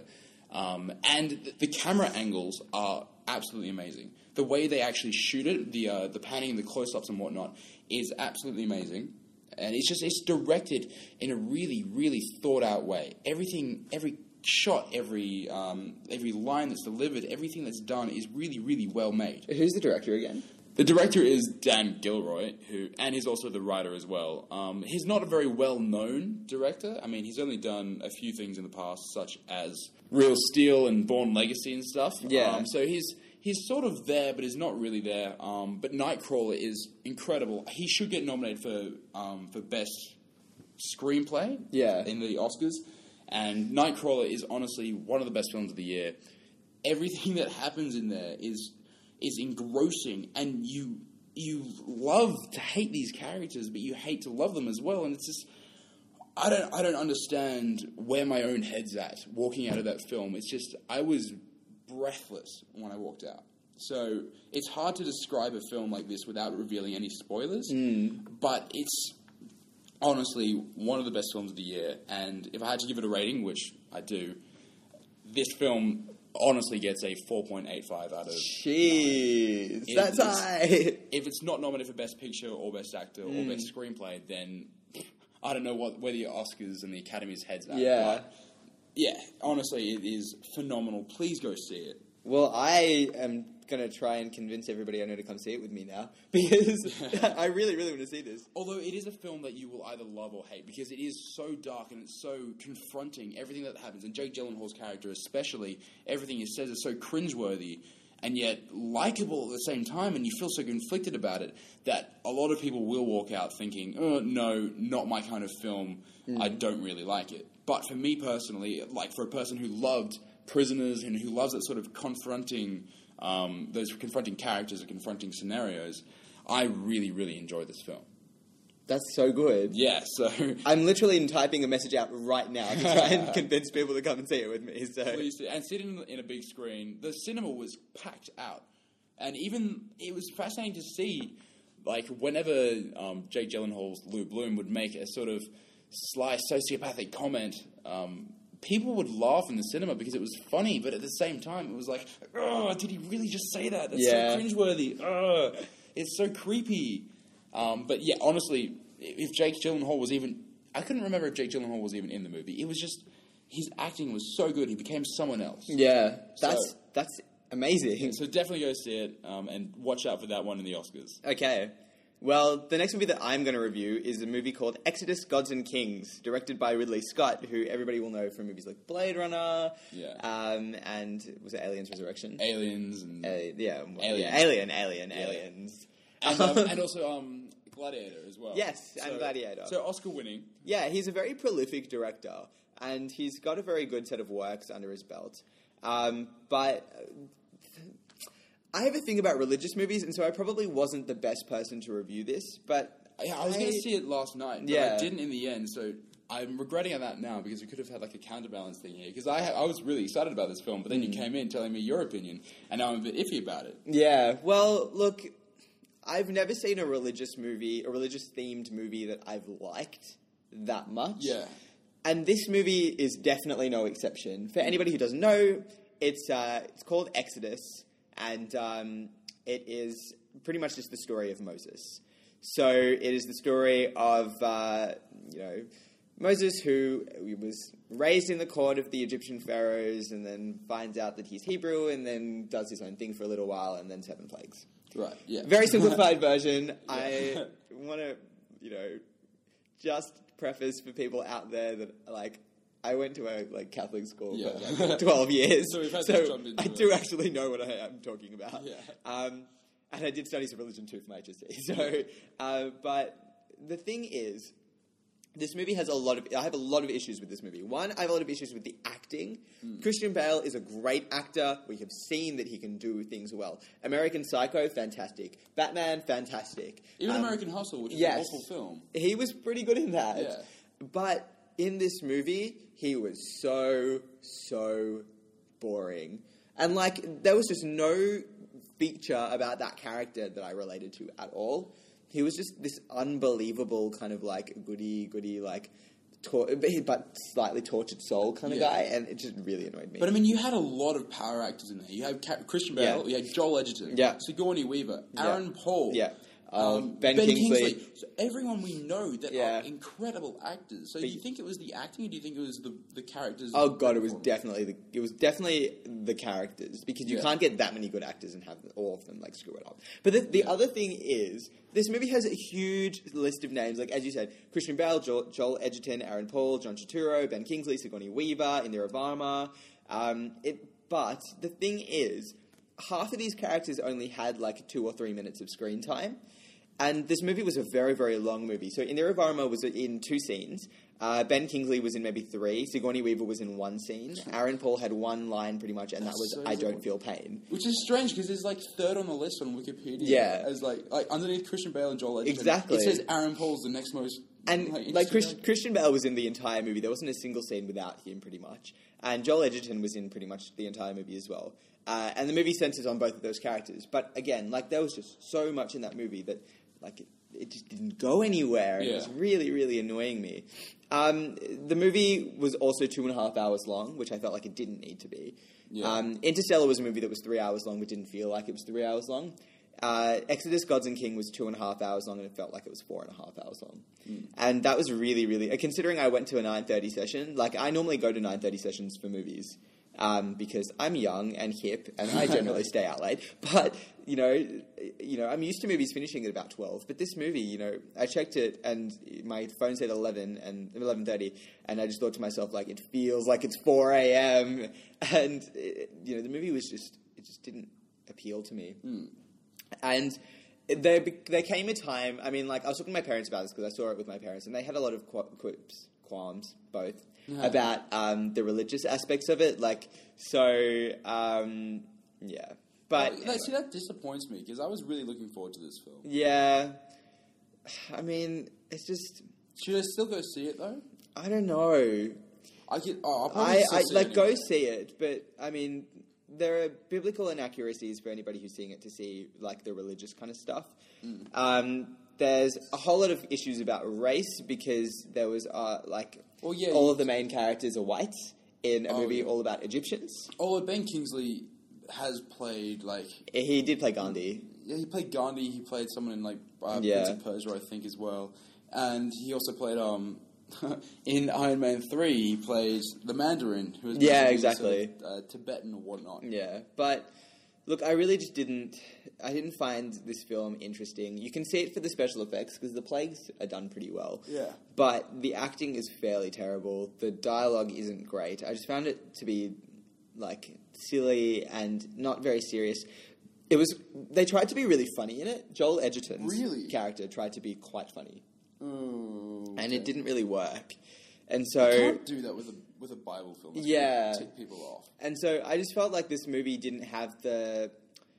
D: And the camera angles are absolutely amazing. The way they actually shoot it, the panning, the close-ups and whatnot, is absolutely amazing. And it's directed in a really, really thought-out way. Every shot, every line that's delivered, everything that's done is really, really well made.
C: Who's the director again?
D: The director is Dan Gilroy, and he's also the writer as well. He's not a very well-known director. I mean, he's only done a few things in the past, such as Real Steel and Bourne Legacy and stuff.
C: Yeah.
D: So he's sort of there, but he's not really there. But Nightcrawler is incredible. He should get nominated for Best Screenplay in the Oscars. And Nightcrawler is honestly one of the best films of the year. Everything that happens in there is engrossing, and you love to hate these characters, but you hate to love them as well. And it's just, I don't understand where my own head's at walking out of that film. It's just, I was breathless when I walked out. So it's hard to describe a film like this without revealing any spoilers, but it's honestly one of the best films of the year. And if I had to give it a rating, which I do, this film honestly gets a 4.85 out of...
C: Jeez, that's high.
D: If it's not nominated for Best Picture or Best Actor or Best Screenplay, then I don't know where the Oscars and the Academy's head's at.
C: Yeah.
D: But yeah, honestly, it is phenomenal. Please go see it.
C: Well, I am going to try and convince everybody I know to come see it with me now, because I really, really want to see this.
D: Although it is a film that you will either love or hate, because it is so dark and it's so confronting, everything that happens. And Jake Gyllenhaal's character especially, everything he says is so cringeworthy and yet likable at the same time, and you feel so conflicted about it that a lot of people will walk out thinking, oh, no, not my kind of film, I don't really like it. But for me personally, like for a person who loved Prisoners and who loves that sort of confronting, those confronting characters or confronting scenarios, I really, really enjoyed this film.
C: That's so good.
D: Yeah, so...
C: I'm literally typing a message out right now to try and convince people to come and see it with me. So.
D: Please do. And sitting in a big screen, the cinema was packed out. And even, it was fascinating to see, like, whenever Jake Gyllenhaal's Lou Bloom would make a sort of sly sociopathic comment, people would laugh in the cinema because it was funny, but at the same time, it was like, oh, did he really just say that? That's so cringeworthy. Oh, it's so creepy. But yeah, honestly, if Jake Gyllenhaal was even... I couldn't remember if Jake Gyllenhaal was even in the movie. It was just... His acting was so good, he became someone else.
C: Yeah, that's amazing.
D: So definitely go see it, and watch out for that one in the Oscars.
C: Okay. Well, the next movie that I'm going to review is a movie called Exodus: Gods and Kings, directed by Ridley Scott, who everybody will know from movies like Blade Runner, and was it Aliens Resurrection?
D: Aliens. And
C: Aliens.
D: And also Gladiator as well.
C: Yes, and Gladiator.
D: So Oscar winning.
C: Yeah, he's a very prolific director, and he's got a very good set of works under his belt. But I have a thing about religious movies, and so I probably wasn't the best person to review this, but...
D: Yeah, I was going to see it last night, but I didn't in the end, so I'm regretting that now, because we could have had like a counterbalance thing here, because I was really excited about this film, but then you came in telling me your opinion, and now I'm a bit iffy about it.
C: Yeah, well, look, I've never seen a religious movie, a religious-themed movie that I've liked that much.
D: Yeah.
C: And this movie is definitely no exception. For anybody who doesn't know, it's called Exodus, and it is pretty much just the story of Moses. So it is the story of, Moses, who was raised in the court of the Egyptian pharaohs, and then finds out that he's Hebrew, and then does his own thing for a little while, and then 7 plagues.
D: Right, yeah.
C: Very simplified version. Yeah. I want to, just preface for people out there that, I went to a Catholic school for 12 years, so I do actually know what I am talking about. Yeah. And I did studies of religion too for my HSC. So, but the thing is, this movie has I have a lot of issues with this movie. One, I have a lot of issues with the acting. Christian Bale is a great actor. We have seen that he can do things well. American Psycho, fantastic. Batman, fantastic.
D: Even American Hustle, which is an awful film.
C: He was pretty good in that.
D: Yeah.
C: But in this movie, he was so boring. And, there was just no feature about that character that I related to at all. He was just this unbelievable kind of, goody, but slightly tortured soul kind of guy, and it just really annoyed me.
D: But, you had a lot of power actors in there. You had Christian Bale, you had Joel Edgerton, Sigourney Weaver, Aaron Paul, Ben Kingsley. So everyone we know that are incredible actors. So do you think it was the acting, or do you think it was the characters?
C: Oh god, it was definitely the characters, because you can't get that many good actors and have all of them screw it up. But the other thing is, this movie has a huge list of names, as you said, Christian Bale, Joel Edgerton, Aaron Paul, John Turturro, Ben Kingsley, Sigourney Weaver, Indira Varma. But the thing is, half of these characters only had 2 or 3 minutes of screen time. And this movie was a very, very long movie. So Indira Varma was in 2 scenes. Ben Kingsley was in maybe 3. Sigourney Weaver was in 1 scene. Aaron Paul had 1 line pretty much, and that was "I don't feel pain."
D: Which is strange, because it's 3rd on the list on Wikipedia.
C: Yeah.
D: As underneath Christian Bale and Joel Edgerton.
C: Exactly.
D: It says Aaron Paul's the next most...
C: And Christian Bale was in the entire movie. There wasn't a single scene without him, pretty much. And Joel Edgerton was in pretty much the entire movie as well. And the movie centers on both of those characters. But again, there was just so much in that movie that it just didn't go anywhere. Yeah. It was really, really annoying me. The movie was also 2.5 hours long, which I felt like it didn't need to be. Yeah. Interstellar was a movie that was 3 hours long, but didn't feel like it was 3 hours long. Exodus: Gods and King was 2.5 hours long, and it felt like it was 4.5 hours long. And that was really, really... considering I went to a 9:30 session, like, I normally go to 9:30 sessions for movies, because I'm young and hip, and I generally stay out late. But, you know, I'm used to movies finishing at about 12. But this movie, you know, I checked it, and my phone said 11:30, and I just thought to myself, like, it feels like it's 4 a.m. And, you know, the movie was just... It just didn't appeal to me. And there came a time, I mean, like, I was talking to my parents about this because I saw it with my parents, and they had a lot of qualms, both, about the religious aspects of it. Like, so, yeah. But
D: anyway. See, that disappoints me because I was really looking forward to this film.
C: Yeah. I mean, it's just...
D: Should I still go see it, though?
C: I don't know.
D: I'll probably still see it.
C: Go see it, but, I mean... There are biblical inaccuracies for anybody who's seeing it to see, like, the religious kind of stuff. There's a whole lot of issues about race because there was, all of the main characters are white in a movie all about Egyptians.
D: Ben Kingsley has played, like...
C: He did play Gandhi.
D: Yeah, he played Gandhi. He played someone in, like, Prince of Persia, I think, as well. And he also played, in Iron Man 3, he plays the Mandarin, who is
C: exactly
D: sort of, Tibetan or whatnot.
C: Yeah, but look, I really just didn't find this film interesting. You can see it for the special effects because the plagues are done pretty well. Yeah, but the acting is fairly terrible. The dialogue isn't great. I just found it to be like silly and not very serious. They tried to be really funny in it. Joel Edgerton's character tried to be quite funny. And it didn't really work, and so
D: you can't do that with a Bible film. It's tick people off.
C: And so I just felt like this movie didn't have the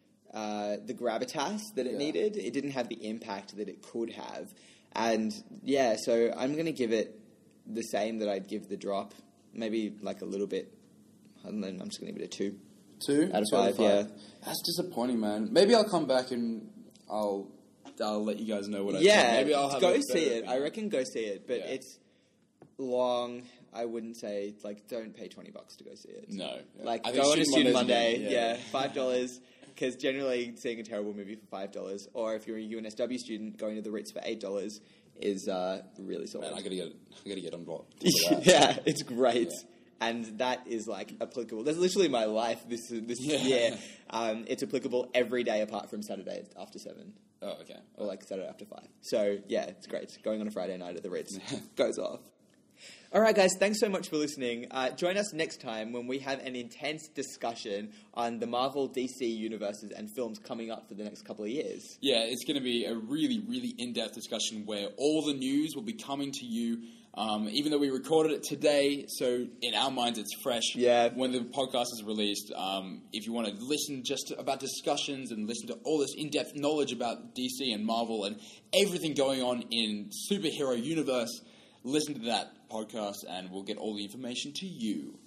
C: gravitas that it needed. It didn't have the impact that it could have, and so I'm going to give it the same that I'd give The Drop, maybe like a little bit. I don't know. I'm just going to give it a 2 out of 5. Yeah,
D: that's disappointing, man. Maybe I'll come back and I'll let you guys know what I think.
C: Maybe I'll have go see it. I reckon go see it, but it's long. I wouldn't say, like, don't pay $20 to go see it.
D: No.
C: Like, go on a Student Monday. $5, because generally seeing a terrible movie for $5, or if you're a UNSW student, going to the Ritz for $8 is really solid.
D: Man, I gotta get on board.
C: Yeah, it's great. Yeah. And that is, like, applicable. That's literally my life this year. It's applicable every day apart from Saturday after 7.
D: Oh, okay.
C: Or, like, Saturday after 5. So, yeah, it's great. Going on a Friday night at the Ritz goes off. All right, guys, thanks so much for listening. Join us next time when we have an intense discussion on the Marvel, DC universes and films coming up for the next couple of years. Yeah, it's going to be a really, really in-depth discussion where all the news will be coming to you. Even though we recorded it today, so in our minds it's fresh. Yeah. When the podcast is released, if you want to listen just about discussions and listen to all this in-depth knowledge about DC and Marvel and everything going on in superhero universe, listen to that podcast and we'll get all the information to you.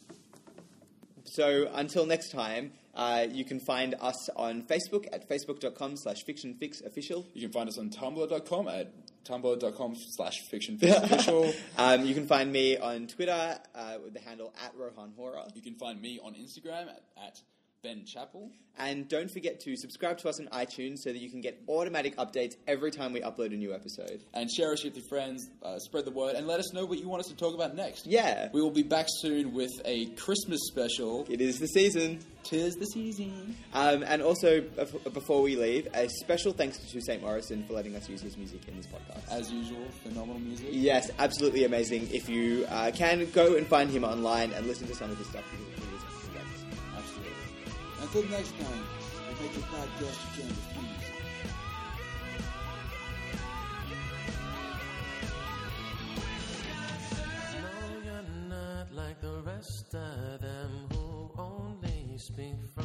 C: So until next time, you can find us on Facebook at facebook.com/fictionfixofficial. You can find us on tumblr.com at tumblr.com/fictionfixofficial. You can find me on Twitter with the handle at Rohan Horror. You can find me on Instagram at Ben Chappell. And don't forget to subscribe to us on iTunes so that you can get automatic updates every time we upload a new episode. And share us with your friends, spread the word, and let us know what you want us to talk about next. Yeah. We will be back soon with a Christmas special. It is the season. 'Tis the season. And also, before we leave, a special thanks to St. Morrison for letting us use his music in this podcast. As usual, phenomenal music. Yes, absolutely amazing. If you can, go and find him online and listen to some of his stuff. Absolutely. Until next time, we'll make your podcast again with peace. No, you're not like the rest of them who only speak from